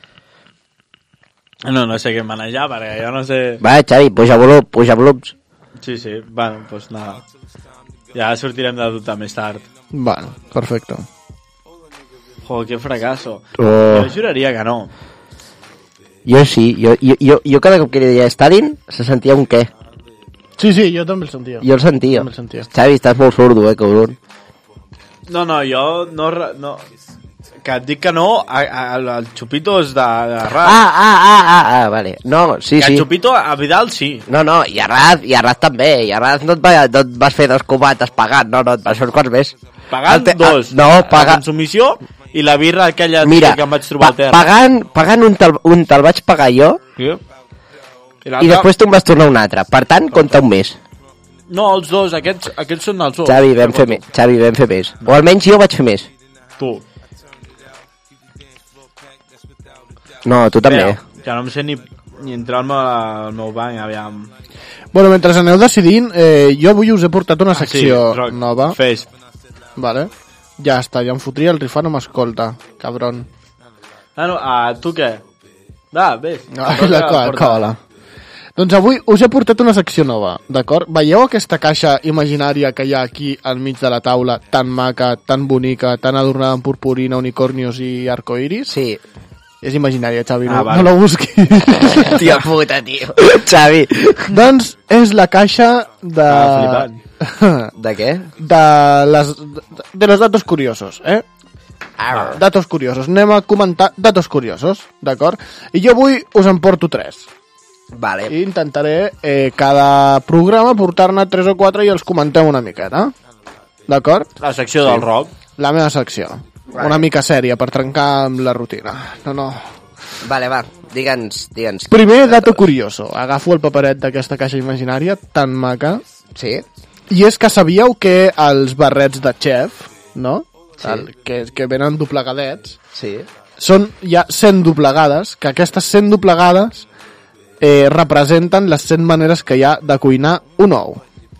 No sé què manejar, perquè jo no sé... Va, Xavi, puja volums. Sí, bueno, pues nada. Ja sortirem de dubte més tard. Bueno, perfecte. Joder, que fracasso. Oh. Jo juraria que no. Jo sí, jo cada cop que li deia Stalin se sentia un què. Sí, jo també el sentia. Jo el sentia. També el sentia. Xavi, estàs molt sordo, cabron. No, jo no... Que et dic que no al Chupitos de Raz. Vale. No, sí. Que el Chupito a Vidal sí. No, i a Raz també. I a Raz no et vas fer 2 cubates pagant, no, et vas fer uns quants més. Pagant 2. No, la consumició i la birra aquella mira, que em vaig trobar al terra. Pagant un te'l vaig pagar jo, Sí. I després tu em vas tornar un altre. Per tant, compta un més. No, els dos, aquests són els dos. Xavi, vam fer més. O almenys jo vaig fer més. Tu. No, tu també. Que no em sé ni entrar-me al meu banc, aviam. Bueno, mentre aneu decidint, jo avui us he portat una secció nova. Fes. Vale. Ja està, ja em fotria, el Rifà no m'escolta, cabron. Tu què? Va, ves. La cola. Doncs avui us he portat una secció nova, d'acord? Veieu aquesta caixa imaginària que hi ha aquí al mig de la taula, tan maca, tan bonica, tan adornada amb purpurina, unicornios i arcoiris? Sí. És imaginària, Xavi, vale. no la busquis. Tia puta, tio. Xavi. Doncs és la caixa de... ¿De què? De los datos curiosos, eh? Datos curiosos. Anem a comentar datos curiosos, d'acord? I jo avui us en porto 3. Vale. I intentaré cada programa portar-ne 3 o 4 i els comentem una miqueta. D'acord? La secció del rock. La meva secció. Vale. Una mica sèria per trencar amb la rutina. No. Vale, va. Digue'ns. Primer dato curioso. Agafo el paperet d'aquesta caixa imaginària tan maca. Sí. I és que sabíeu que els barrets de xef, no? Sí. Que venen doblegadets, sí. Són ja 100 doblegades, que aquestes 100 doblegades representen les 100 maneres que hi ha de cuinar un ou.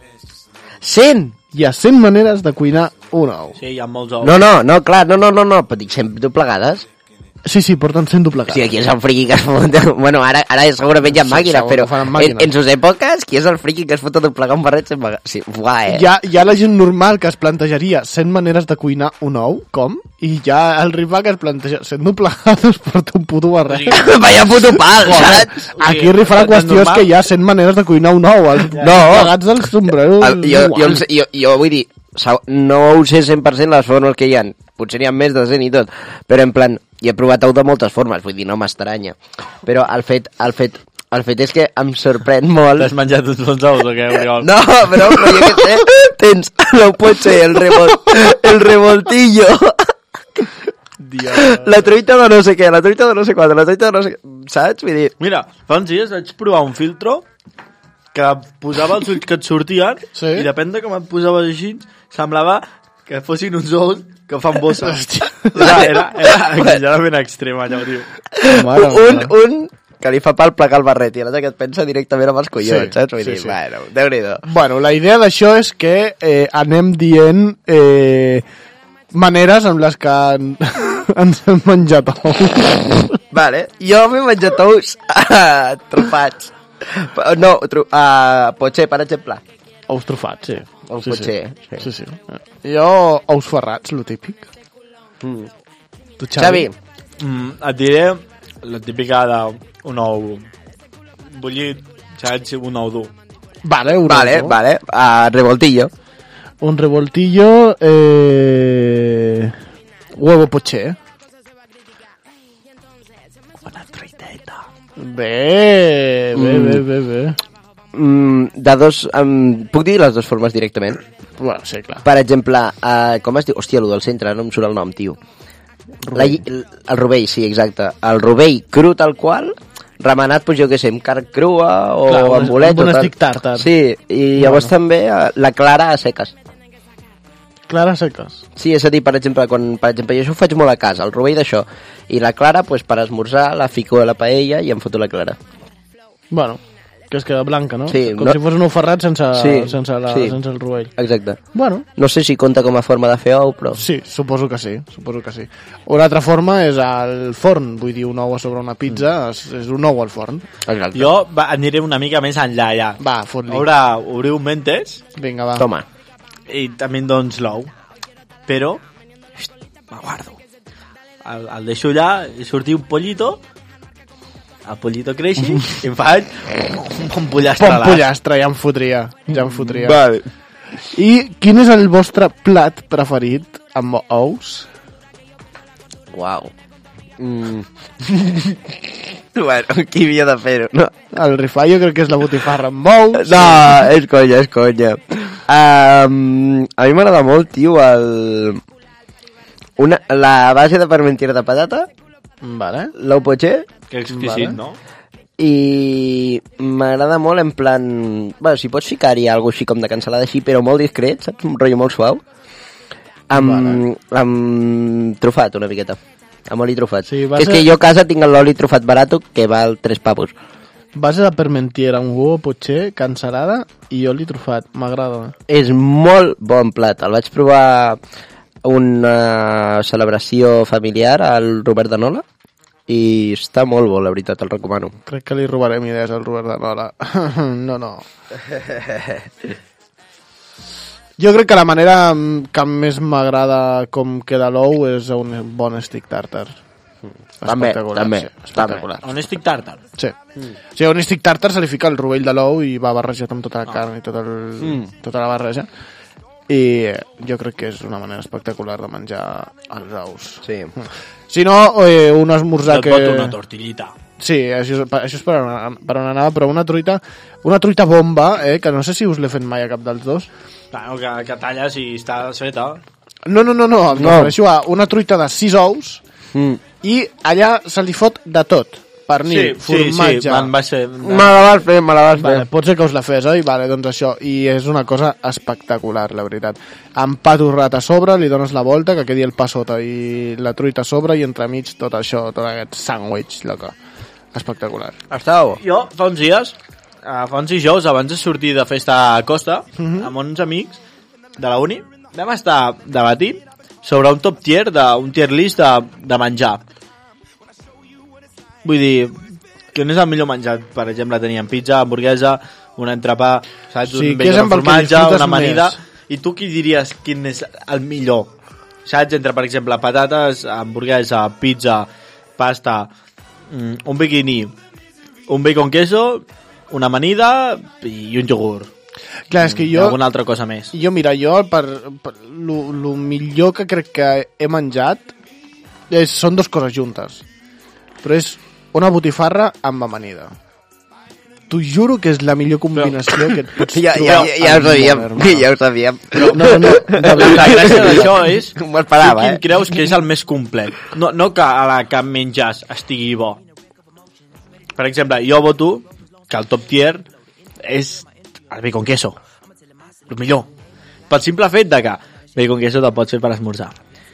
100? Hi ha 100 maneres de cuinar un ou. Sí, hi ha molts ous. No, clar, no, però dic 100 doblegades. Sí, porten 100 doblegades. Sí, aquí és el friqui que es fot... Bueno, ara segurament hi ha màquina, però en sus èpoques, qui és el friqui que es fot a doblegar un barret 100 vegades? Sí, Hi ha la gent normal que es plantejaria 100 maneres de cuinar un ou, com? I hi ha el Rifà que es planteja 100 doblegades per un puto barret. Vaya puto pal, saps? Aquí Rifà la qüestió és que hi ha 100 maneres de cuinar un ou. Els doblegats dels sombreros... Jo vull dir, no ho sé 100% les formes que hi ha, potser n'hi ha més de 100 i tot, però en plan, hi he provat ou de moltes formes, vull dir, no m'estranya, però el fet és que em sorprèn molt... T'has menjat uns bons ous o què, Oriol? No, però jo què sé, tens, no pot ser, el revoltillo, la truita de no sé què, la truita de no sé quant, la truita de no sé què, saps? Vull dir... Mira, fa uns dies vaig provar un filtro que posava els ulls que et sortien, sí? I depèn de com et posaves així, semblava que fossin uns ous que fan bossa. Era exageradament extrem, allò, tio. Un que li fa pal plegar el barret i l'altre que et pensa directament amb els collons, saps? Vull dir, bueno, Déu-n'hi-do. Bueno, la idea d'això és que anem dient maneres amb les que ens hem menjat ous. Vale, jo m'he menjat ous trufats. No, potser, per exemple. Ous trufats, sí. Ous potser. Sí. Jo, ous ferrats, lo típic. Tu, Xavi? Et diré la típica d'un ou bullit, saps? Un ou dur. Vale. Revoltillo. Un revoltillo, huevo poché. Una truiteta. Bé. De dos... puc dir les dues formes directament? Bueno, sí, clar. Per exemple, com es diu? Hòstia, el del centre, no em surt el nom, tio. El rovell, sí, exacte. El rovell cru tal qual, remenat, pues jo què sé, amb carn crua o amb bolet. Amb un estic tàrtar. Sí, i llavors també la clara a seques. Clara seques. Sí, és a dir, per exemple, jo això ho faig molt a casa, el rovell d'això. I la clara, pues, per esmorzar, la fico a la paella i em foto la clara. Bueno, que es queda blanca, no? Sí, com si fos un ou ferrat sense el rovell. Exacte. Bueno. No sé si compta com a forma de fer ou, però... Sí, suposo que sí. Una altra forma és el forn, vull dir, un ou a sobre una pizza, és un ou al forn. Exacte. Jo aniré una mica més enllà, ja. Va, fot-li. Obriu mentes. Vinga, va. Toma. I també doncs l'ou. Però me guardo. El deixo allà i sortir un pollito, el pollito creixi i em faig un pollastre. Un pollastre, ja em fotria. Vale. I quin és el vostre plat preferit amb ous? Uau. Bueno, qui havia de fer-ho, no? El Rifà jo crec que és la botifarra amb ous. No, és conya. A mi m'agrada molt, tio, la base de parmentier de patata. Vale. L'ou poché. Que exquisit, no? I m'agrada molt en plan... Bueno, si pots ficar-hi alguna així com de cansalada així, però molt discret, saps? Un rotllo molt suau. Amb trufat una miqueta. amb oli trufat. Sí, que és que jo a casa tinc l'oli trufat barato que val 3 pavos. Base de Parmentier amb huevo, potxer, cansalada i oli trufat. M'agrada. És molt bon plat. El vaig provar una celebració familiar al Robert de Nola i està molt bo, la veritat, el recomano. Crec que li robarem idees al Robert de Nola. No. Jo crec que la manera que més m'agrada com queda l'ou és un bon stick tartar. També. Sí, espectacular. On estic tàrtar? Sí. Sí, a un stick tartar se li fica el rovell de l'ou i va barrejat amb tota la carn i tota la barreja. I jo crec que és una manera espectacular de menjar els ous. Sí. Si no, un esmorzar que... Et pot una tortillita. Sí, això és per on anava, però una truita bomba, que no sé si us l'he fet mai a cap dels dos. Claro, que talles i està feta. No. Em refereixo a una truita de 6 ous i allà se li fot de tot. Pernil, formatge... Sí, va ser... Me la vas fer. Vale, pot ser que us la fes, oi? Vale, doncs això. I és una cosa espectacular, la veritat. Amb pa torrat a sobre, li dones la volta, que quedi el pa sota i la truita a sobre, i entremig tot això, tot aquest sàndwich, loca. Espectacular. Està bo. Jo, fa uns dies, fa uns dijous, abans de sortir de festa a Costa, amb uns amics de la uni, vam estar debatint sobre un top tier, un tier list de menjar. Vull dir, que no és el millor menjar. Per exemple, teníem pizza, hamburguesa, un entrepà, saps? Sí, un bacon amb formatge, una amanida. I tu qui diries quin és el millor? Saps? Entre, per exemple, patates, hamburguesa, pizza, pasta, un bikini, un bacon queso, una amanida i un iogurt. Clar, és que jo... Alguna altra cosa més. Jo, mira, per lo millor que crec que he menjat són dues coses juntes. Però és una botifarra amb amanida. T'ho juro que és la millor combinació que et pots trobar. Ja ho sabíem. No, la gràcia d'això és m'ho esperava, quin creus que és el més complet. No que a la que menges estigui bo. Per exemple, jo voto que el top tier és el bacon queso. El millor. Pel simple fet de que bacon queso te'l pots fer per esmorzar.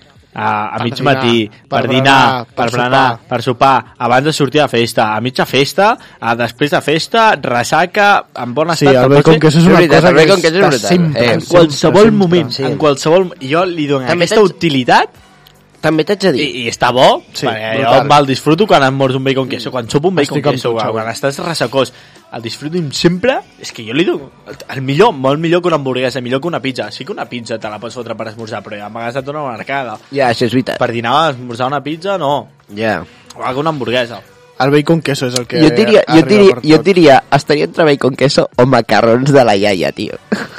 A mig matí, per dinar, per berenar, per sopar, abans de sortir a festa, a mitja festa, després de festa, ressaca, en bon estat. Sí, el bacon queso és una cosa que està sempre. En qualsevol moment, en qualsevol... Jo li dono aquesta utilitat. També t'haig de dir. I està bo, perquè jo me'l disfruto quan em mors un bacon queso, quan sopo un bacon queso, quan estàs ressacós, el disfruto sempre, és que jo li dono el millor, molt millor que una hamburguesa, millor que una pizza. Sí que una pizza te la pots fotre per esmorzar, però ja m'ha gastat una marcada. Ja, això és veritat. Per dinar a esmorzar una pizza, no. Ja. O alguna hamburguesa. El bacon queso és el que jo diria, estaria entre bacon queso o macarrons de la iaia, tio.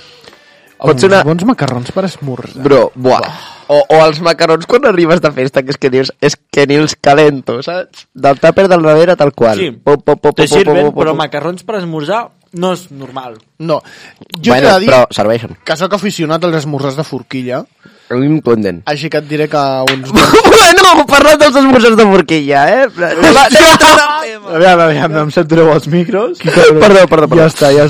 Uns bons macarrons per esmorzar. Bro, buah. O els macarrons quan arribes de festa, que és que ni els calento, saps? Del tàper del darrere, tal qual. Sí, te sirven, però macarrons per esmorzar no és normal. No. Jo t'he de dir però serveixen. Que sóc aficionat als esmorzars de forquilla. A mi em conden. Així que et diré que uns... Bueno, parlant dels esmorzars de forquilla, Aviam, em sento els micros. Perdó. Ya está. Ya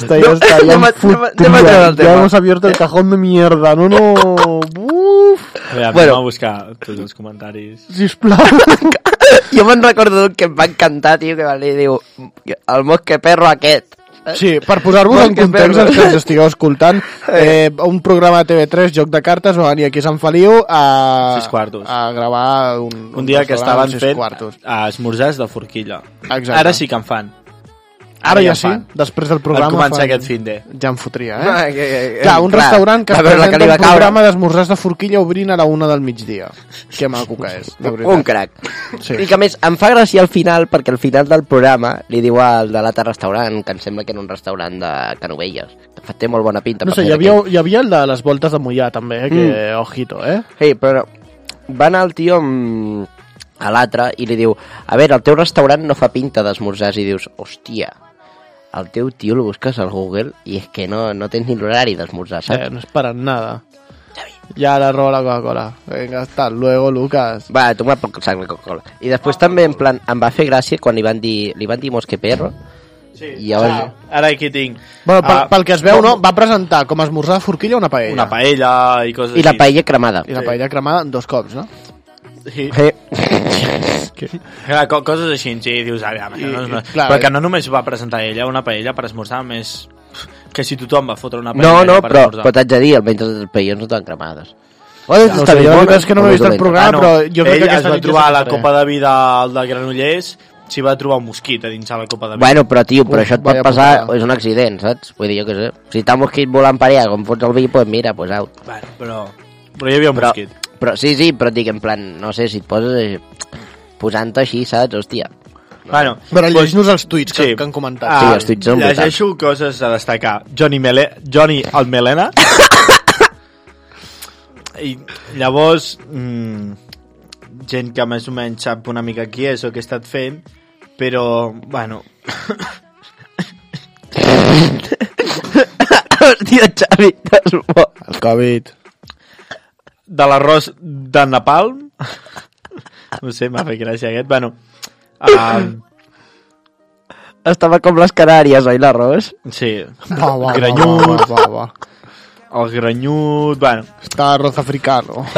hemos abierto el cajón de mierda. No. Uf. Aviam, bueno. Anem a buscar tots els comentaris. Sisplau. Jo me'n recordo que em va encantar, tio, que li diu el mosque perro aquest. Sí, per posar-vos en context els que ens estigueu escoltant, un programa de TV3, Joc de Cartes, va venir aquí a Sant Feliu a gravar un dia que estaven fent esmorzars de forquilla. Exacte. Ara sí que en fan. Ara ja sí, després del programa... Per començar aquest fin de... Ja em fotria, Clar, un restaurant que es presenta un programa d'esmorzars de forquilla obrint a la 1 del migdia. Que maco que és, de veritat. Un crac. Sí. I que a més, em fa gràcia al final, perquè al final del programa li diu al de l'altre restaurant, que em sembla que era un restaurant de Canovelles. Té molt bona pinta. No sé, hi havia el de les voltes de Mollà, també, que ojito, Sí, però va anar el tio a l'altre i li diu, a veure, el teu restaurant no fa pinta d'esmorzars, i dius, hòstia, el teu tio lo busques al Google i és que no tens ni l'horari d'esmorzar, saps? No esperan nada. Ya la roba la Coca-Cola. Venga, hasta luego, Lucas. Va, toma poc sac de Coca-Cola. I després també, en plan, em va fer gràcia quan li van dir Mosque Perro. Sí, i llavors... ara aquí tinc... Bueno, pel que es veu, no? Va presentar com a esmorzar de forquilla una paella. Una paella i coses així. I la paella cremada. I la paella cremada 2 cops, no? Sí. Clar, coses així, sí, dius, però que no només va presentar ella una paella per esmorzar, més que si tothom va fotre una paella per esmorzar. Però t'haig de dir, almenys les paelles no estan cremades. La veritat és que no m'he vist el programa, però jo crec que ell es va trobar a la copa de vi del de Granollers, s'hi va trobar un mosquit a dins a la copa de vi. Bueno, però tio, però això et pot passar, és un accident, saps? Vull dir, jo què sé, si està un mosquit volant per allà, com fots el vi, doncs mira, pues out. Bueno, però hi havia un mosquit. Però sí, però dic, en plan, no sé, si et poses posant-te així, saps? Hòstia. Bueno, però llegeix-nos els tuits que han comentat. Sí, els tuits són brutals. Llegeixo coses a destacar. Johnny el Melena. I llavors gent que més o menys sap una mica qui és o què he estat fent, però bueno hòstia, Xavi, el Covid de l'arròs de napalm no sé, m'ha fet gràcia aquest, bueno estava com les Canàries, oi, l'arròs? sí, grenyut el grenyut, bueno. Està arroz africano.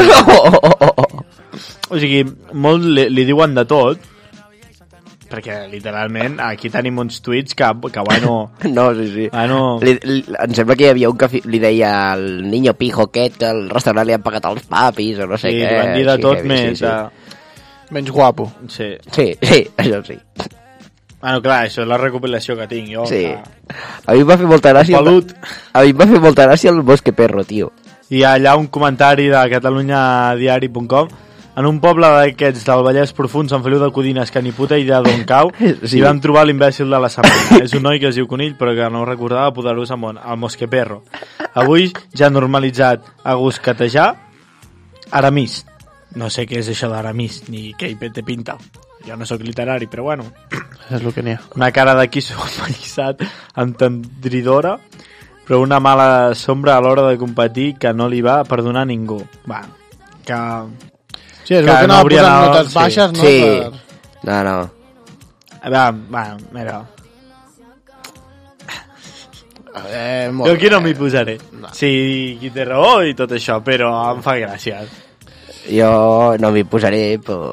O sigui, molt li diuen de tot, perquè literalment aquí tenim uns tuits que bueno... No, sí. Bueno... Em sembla que hi havia un que li deia al niño pijo aquest que al restaurant li han pagat els papis o no sé què. Sí, li van dir de tot més... Menys guapo. Sí, això sí. Bueno, clar, això és la recopilació que tinc jo. Sí. A mi em va fer molta gràcia... A mi em va fer molta gràcia el Bosque Perro, tio. I allà un comentari de catalunyadiari.com: en un poble d'aquests del Vallès Profund, Sant Feliu de Codines, que ni puta idea d'on cau, hi vam trobar l'imbècil de la setmana. És un noi que es diu Conill, però que no recordava poderós amor, el Bosque Perro. Avui ja normalitzat a guscatejar Aramis. No sé què és això d'Aramis, ni què hi té pinta. Jo no sóc literari, però bueno. És el que n'hi ha. Una cara de quiso empallissat, entendridora, però una mala sombra a l'hora de competir que no li va perdonar a ningú. Va, que... Sí, és que no hauria posant notes baixes, no? Sí. No. Va, mira. Jo aquí no m'hi posaré. No. Sí, qui té raó i tot això, però em fa gràcia. Jo no m'hi posaré, però...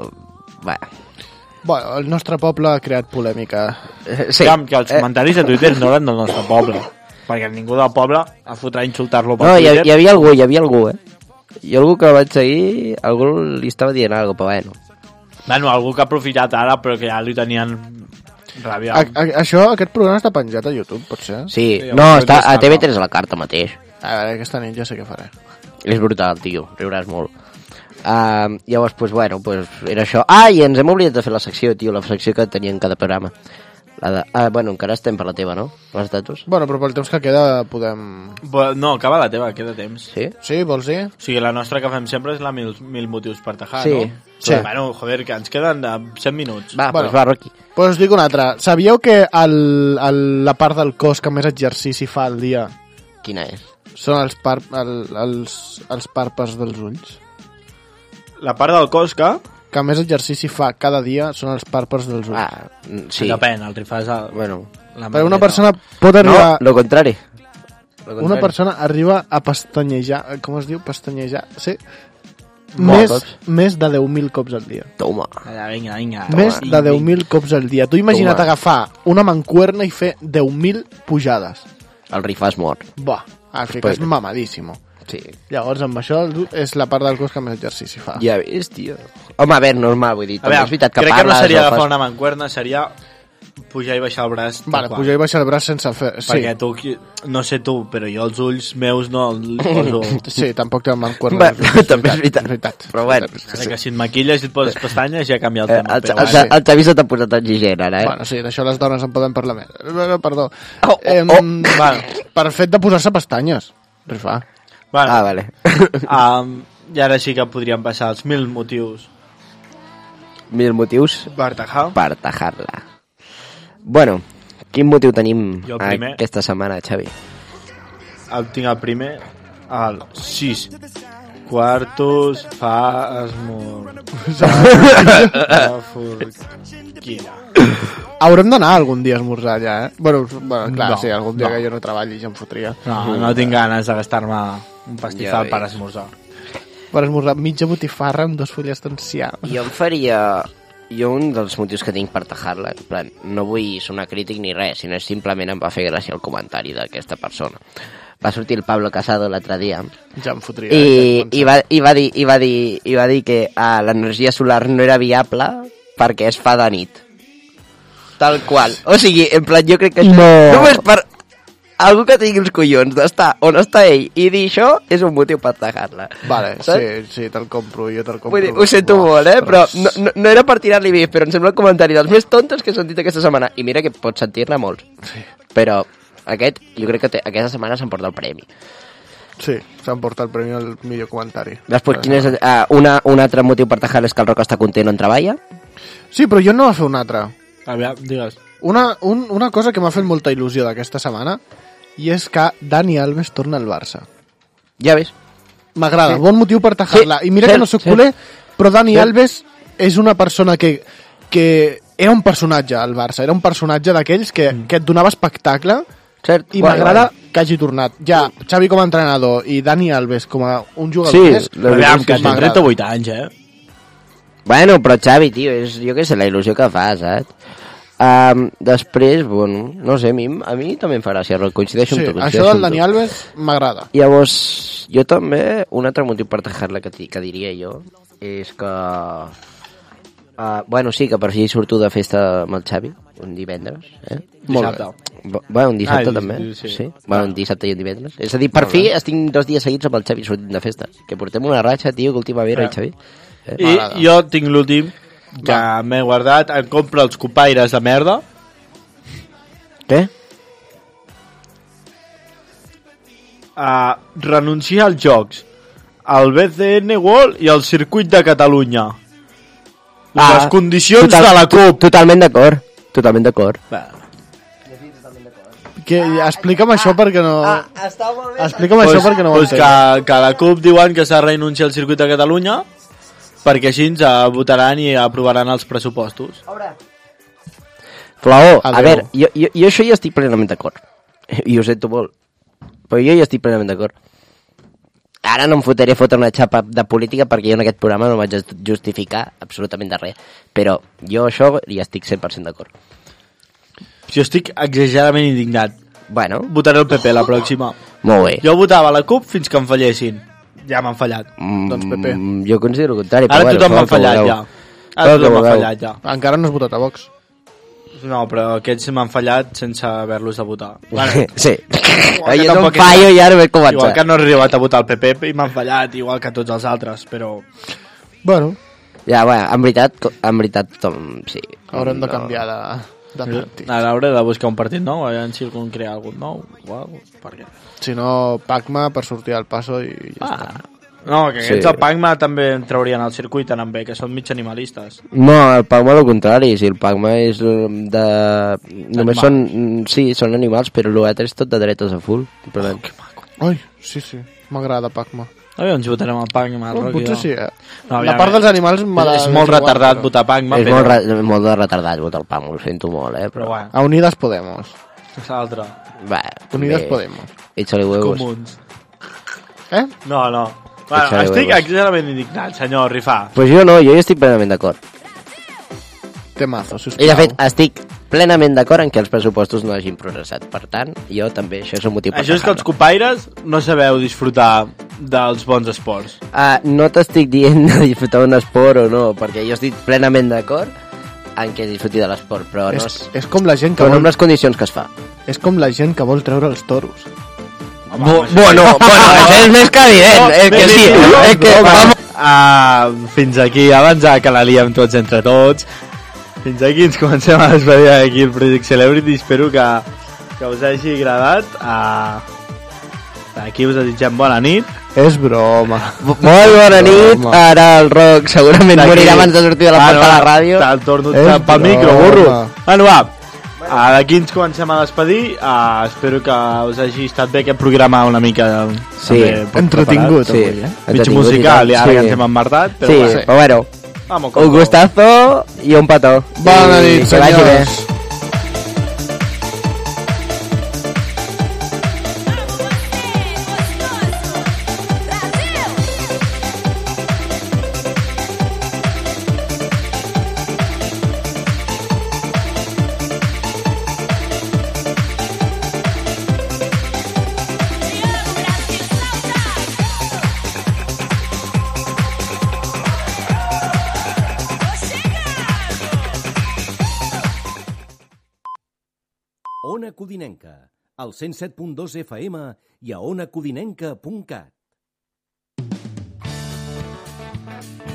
Bueno, el nostre poble ha creat polèmica. Sí. Que els comentaris de Twitter no eren del nostre poble, perquè ningú del poble ha fotrà a insultar-lo per Twitter. No, hi havia algú, Hi ha algú que vaig seguir, algú li estava dient alguna cosa, però bueno, algú que ha aprofitat ara, però que ja li tenien ràbia. Aquest programa està penjat a YouTube, pot ser? Sí, no, està a TV3 a la carta mateix. A veure, aquesta nit ja sé què faré. És brutal, tio, riuràs molt. Llavors, era això. I ens hem oblidat de fer la secció, tio, la secció que tenia en cada programa. Encara estem per la teva, no? Les datos? Bueno, però pel temps que queda podem... No, acaba la teva, queda temps. Sí? Sí, vols dir? O sigui, la nostra que fem sempre és la mil motius per tajar, sí. No? Sí. Bueno, joder, que ens queden 7 minuts. Va, Rocky. Us dic una altra. Sabíeu que la part del cos que més exercici fa al dia... Quina és? Són els pàrpads dels ulls. La part del cos que més exercici fa cada dia són els pàrpads dels ulls. Sí. Depèn, el rifàs... Però una persona pot arribar... No, lo contrari. Una persona arriba a pestanyejar... Com es diu? Pestanyejar? Sí. Més de 10.000 cops al dia. Toma. Vinga. Més de 10.000 cops al dia. Tu imagina't agafar una mancuerna i fer 10.000 pujades. El rifàs mort. Que és mamadíssimo. Sí. Llavors, amb això és la part del cos que més exercici fa. Ja ves, tio. Home, a veure, normal, vull dir. A veure, crec que no seria agafar una mancuerna, seria pujar i baixar el braç. Vale, pujar i baixar el braç sense fer... Sí. Perquè tu, no sé tu, però jo els ulls meus no els poso... Sí, tampoc té mancuerna. També és veritat. Però bueno. Que si et maquilles i et poses pestanyes ja canvia el tema. El Xavi se t'ha posat exigent, ara, Bueno, sí, d'això les dones en poden parlar més. Perdó. Per fet de posar-se pestanyes. Rifar. Bueno, vale. I ara sí que podríem passar als 1.000 motius. 1.000 motius? Per tajar-la. Bueno, quin motiu tenim aquesta setmana, Xavi? Tinc el primer. El 6 quartos fa esmorzar. Haurem d'anar algun dia a esmorzar allà, Bueno, clar, sí, algun dia que jo no treballi ja em fotria. No tinc ganes de gastar-me un pastizal per esmorzar. Per esmorzar mitja botifarra amb 2 fulles d'enciam. Jo em faria... Jo un dels motius que tinc per tajar-la, en plan, no vull sonar crític ni res, sinó simplement em va fer gràcia el comentari d'aquesta persona. Va sortir el Pablo Casado l'altre dia ja em fotria, i va dir que l'energia solar no era viable perquè es fa de nit. Tal qual. O sigui, en plan, jo crec que això... Només per algú que tingui els collons d'estar on està ell i dir això és un motiu per tajar-la. Vale, sí, te'l compro, jo te'l compro. Vull dir, ho sento molt, però no era per tirar-li bé, però em sembla el comentari dels més tontos que he sentit aquesta setmana. I mira que pots sentir-ne molts. Sí. Però aquest, jo crec que aquesta setmana s'emporta el premi. Sí, s'emporta el premi al millor comentari. Després, quin és un altre motiu per tajar és que el Roc està content on treballa? Sí, però jo no va fer un altre. Aviam, digues. Una cosa que m'ha fet molta il·lusió d'aquesta setmana i és que Dani Alves torna al Barça. Ja ves. M'agrada, bon motiu per tajar-la. I mira que no soc culer, però Dani Alves és una persona que era un personatge al Barça, era un personatge d'aquells que et donava espectacle. I m'agrada que hagi tornat. Ja, Xavi com a entrenador i Dani Alves com a un jugador més. Sí, que té 38 anys, Bueno, però Xavi, tio, és, jo què sé, la il·lusió que fa, saps? Després, bueno, no sé, a mi també em fa gràcia, coincideixo amb tu. Sí, això del Dani Alves m'agrada. Llavors, jo també, un altre motiu per tajar-la que diria jo, és que... bueno, sí, que per fi surto de festa amb el Xavi, un divendres, Dissabte. Bueno, un dissabte també, sí. Bueno, un dissabte i un divendres. És a dir, per fi estic 2 dies seguits amb el Xavi sortint de festa, que portem una ratxa, tio, que últimament, Xavi. I jo tinc l'últim, que m'he guardat, em compro els copaires de merda. Què? Renunciar als jocs, al BCN World i al circuit de Catalunya. Les condicions de la CUP. Totalment d'acord. Totalment d'acord. Explica'm això perquè no... Explica'm això perquè no ho entenc. Que la CUP diuen que s'ha de renunciar al circuit de Catalunya perquè així ens votaran i aprovaran els pressupostos. Flaó, a veure, jo això hi estic plenament d'acord. I ho sento molt. Però jo hi estic plenament d'acord. Ara no em fotré fotre una xapa de política perquè jo en aquest programa no vaig justificar absolutament de res. Però jo això hi estic 100% d'acord. Jo estic exageradament indignat. Bueno. Votaré el PP la pròxima. Molt bé. Jo votava la CUP fins que em fallessin. Ja m'han fallat. Doncs PP. Jo considero el contrari. Ara tothom m'ha fallat ja. Ara tothom m'ha fallat ja. Encara no has votat a Vox. No, però aquests m'han fallat sense haver-los de votar. Vale. Sí. Jo no em fallo i ara m'he començat. Igual que no he arribat a votar el PP i m'han fallat, igual que tots els altres, però... Bueno. Ja, bueno, en veritat, sí. Haurem de canviar de partit. Ara hauré de buscar un partit nou, a veure si algun crea algun nou. Igual, per què? Si no, Pacma per sortir al Paso i ja està. No, que aquests del Pacma també traurien el circuit anant bé, que són mig animalistes. No, el Pacma al contrari, si el Pacma és de... Només són... Sí, són animals, però l'altre és tot de dretes a full. Que maco. Ai, sí, m'agrada Pacma. Aviam, ens votarem al Pacma. Potser sí, No, la part dels animals és molt retardat votar Pacma. És molt de retardat votar el Pacma, ho sento molt, però bueno. A Unides Podemos. És l'altre. Unides Podemos. Échale huevos. Comuns. No. Bueno, estic exageradament indignat, senyor Rifà. Pues jo no, jo estic plenament d'acord. Temazo, sisplau. I de fet, estic plenament d'acord en que els pressupostos no hagin progressat. Per tant, jo també, això és un motiu per això és que els copaires no sabeu disfrutar dels bons esports. No t'estic dient de disfrutar d'un esport o no, perquè jo estic plenament d'acord en que disfruti de l'esport, però no és com la gent que vol... amb les condicions que es fa. És com la gent que vol treure els toros. Bueno, això és més que evident. És que sí, és que... Fins aquí, abans que la liem tots entre tots, fins aquí ens comencem a despedir aquí el Project Celebrity. Espero que us hagi agradat. Aquí us desitgem bona nit. És broma. Molt bona nit. Ara el Roc segurament morirà abans de sortir de la porta de la ràdio. Te'l torno pel micro, burro. Bueno, va. D'aquí ens comencem a despedir. Espero que us hagi estat bé aquest programa una mica entretingut. Mig musical i ara que ens hem emmerdat. Sí, però bueno, un gustazo i un petó. Bona nit, senyors. Ona Codinenca, al 107.2 FM i a onacodinenca.cat.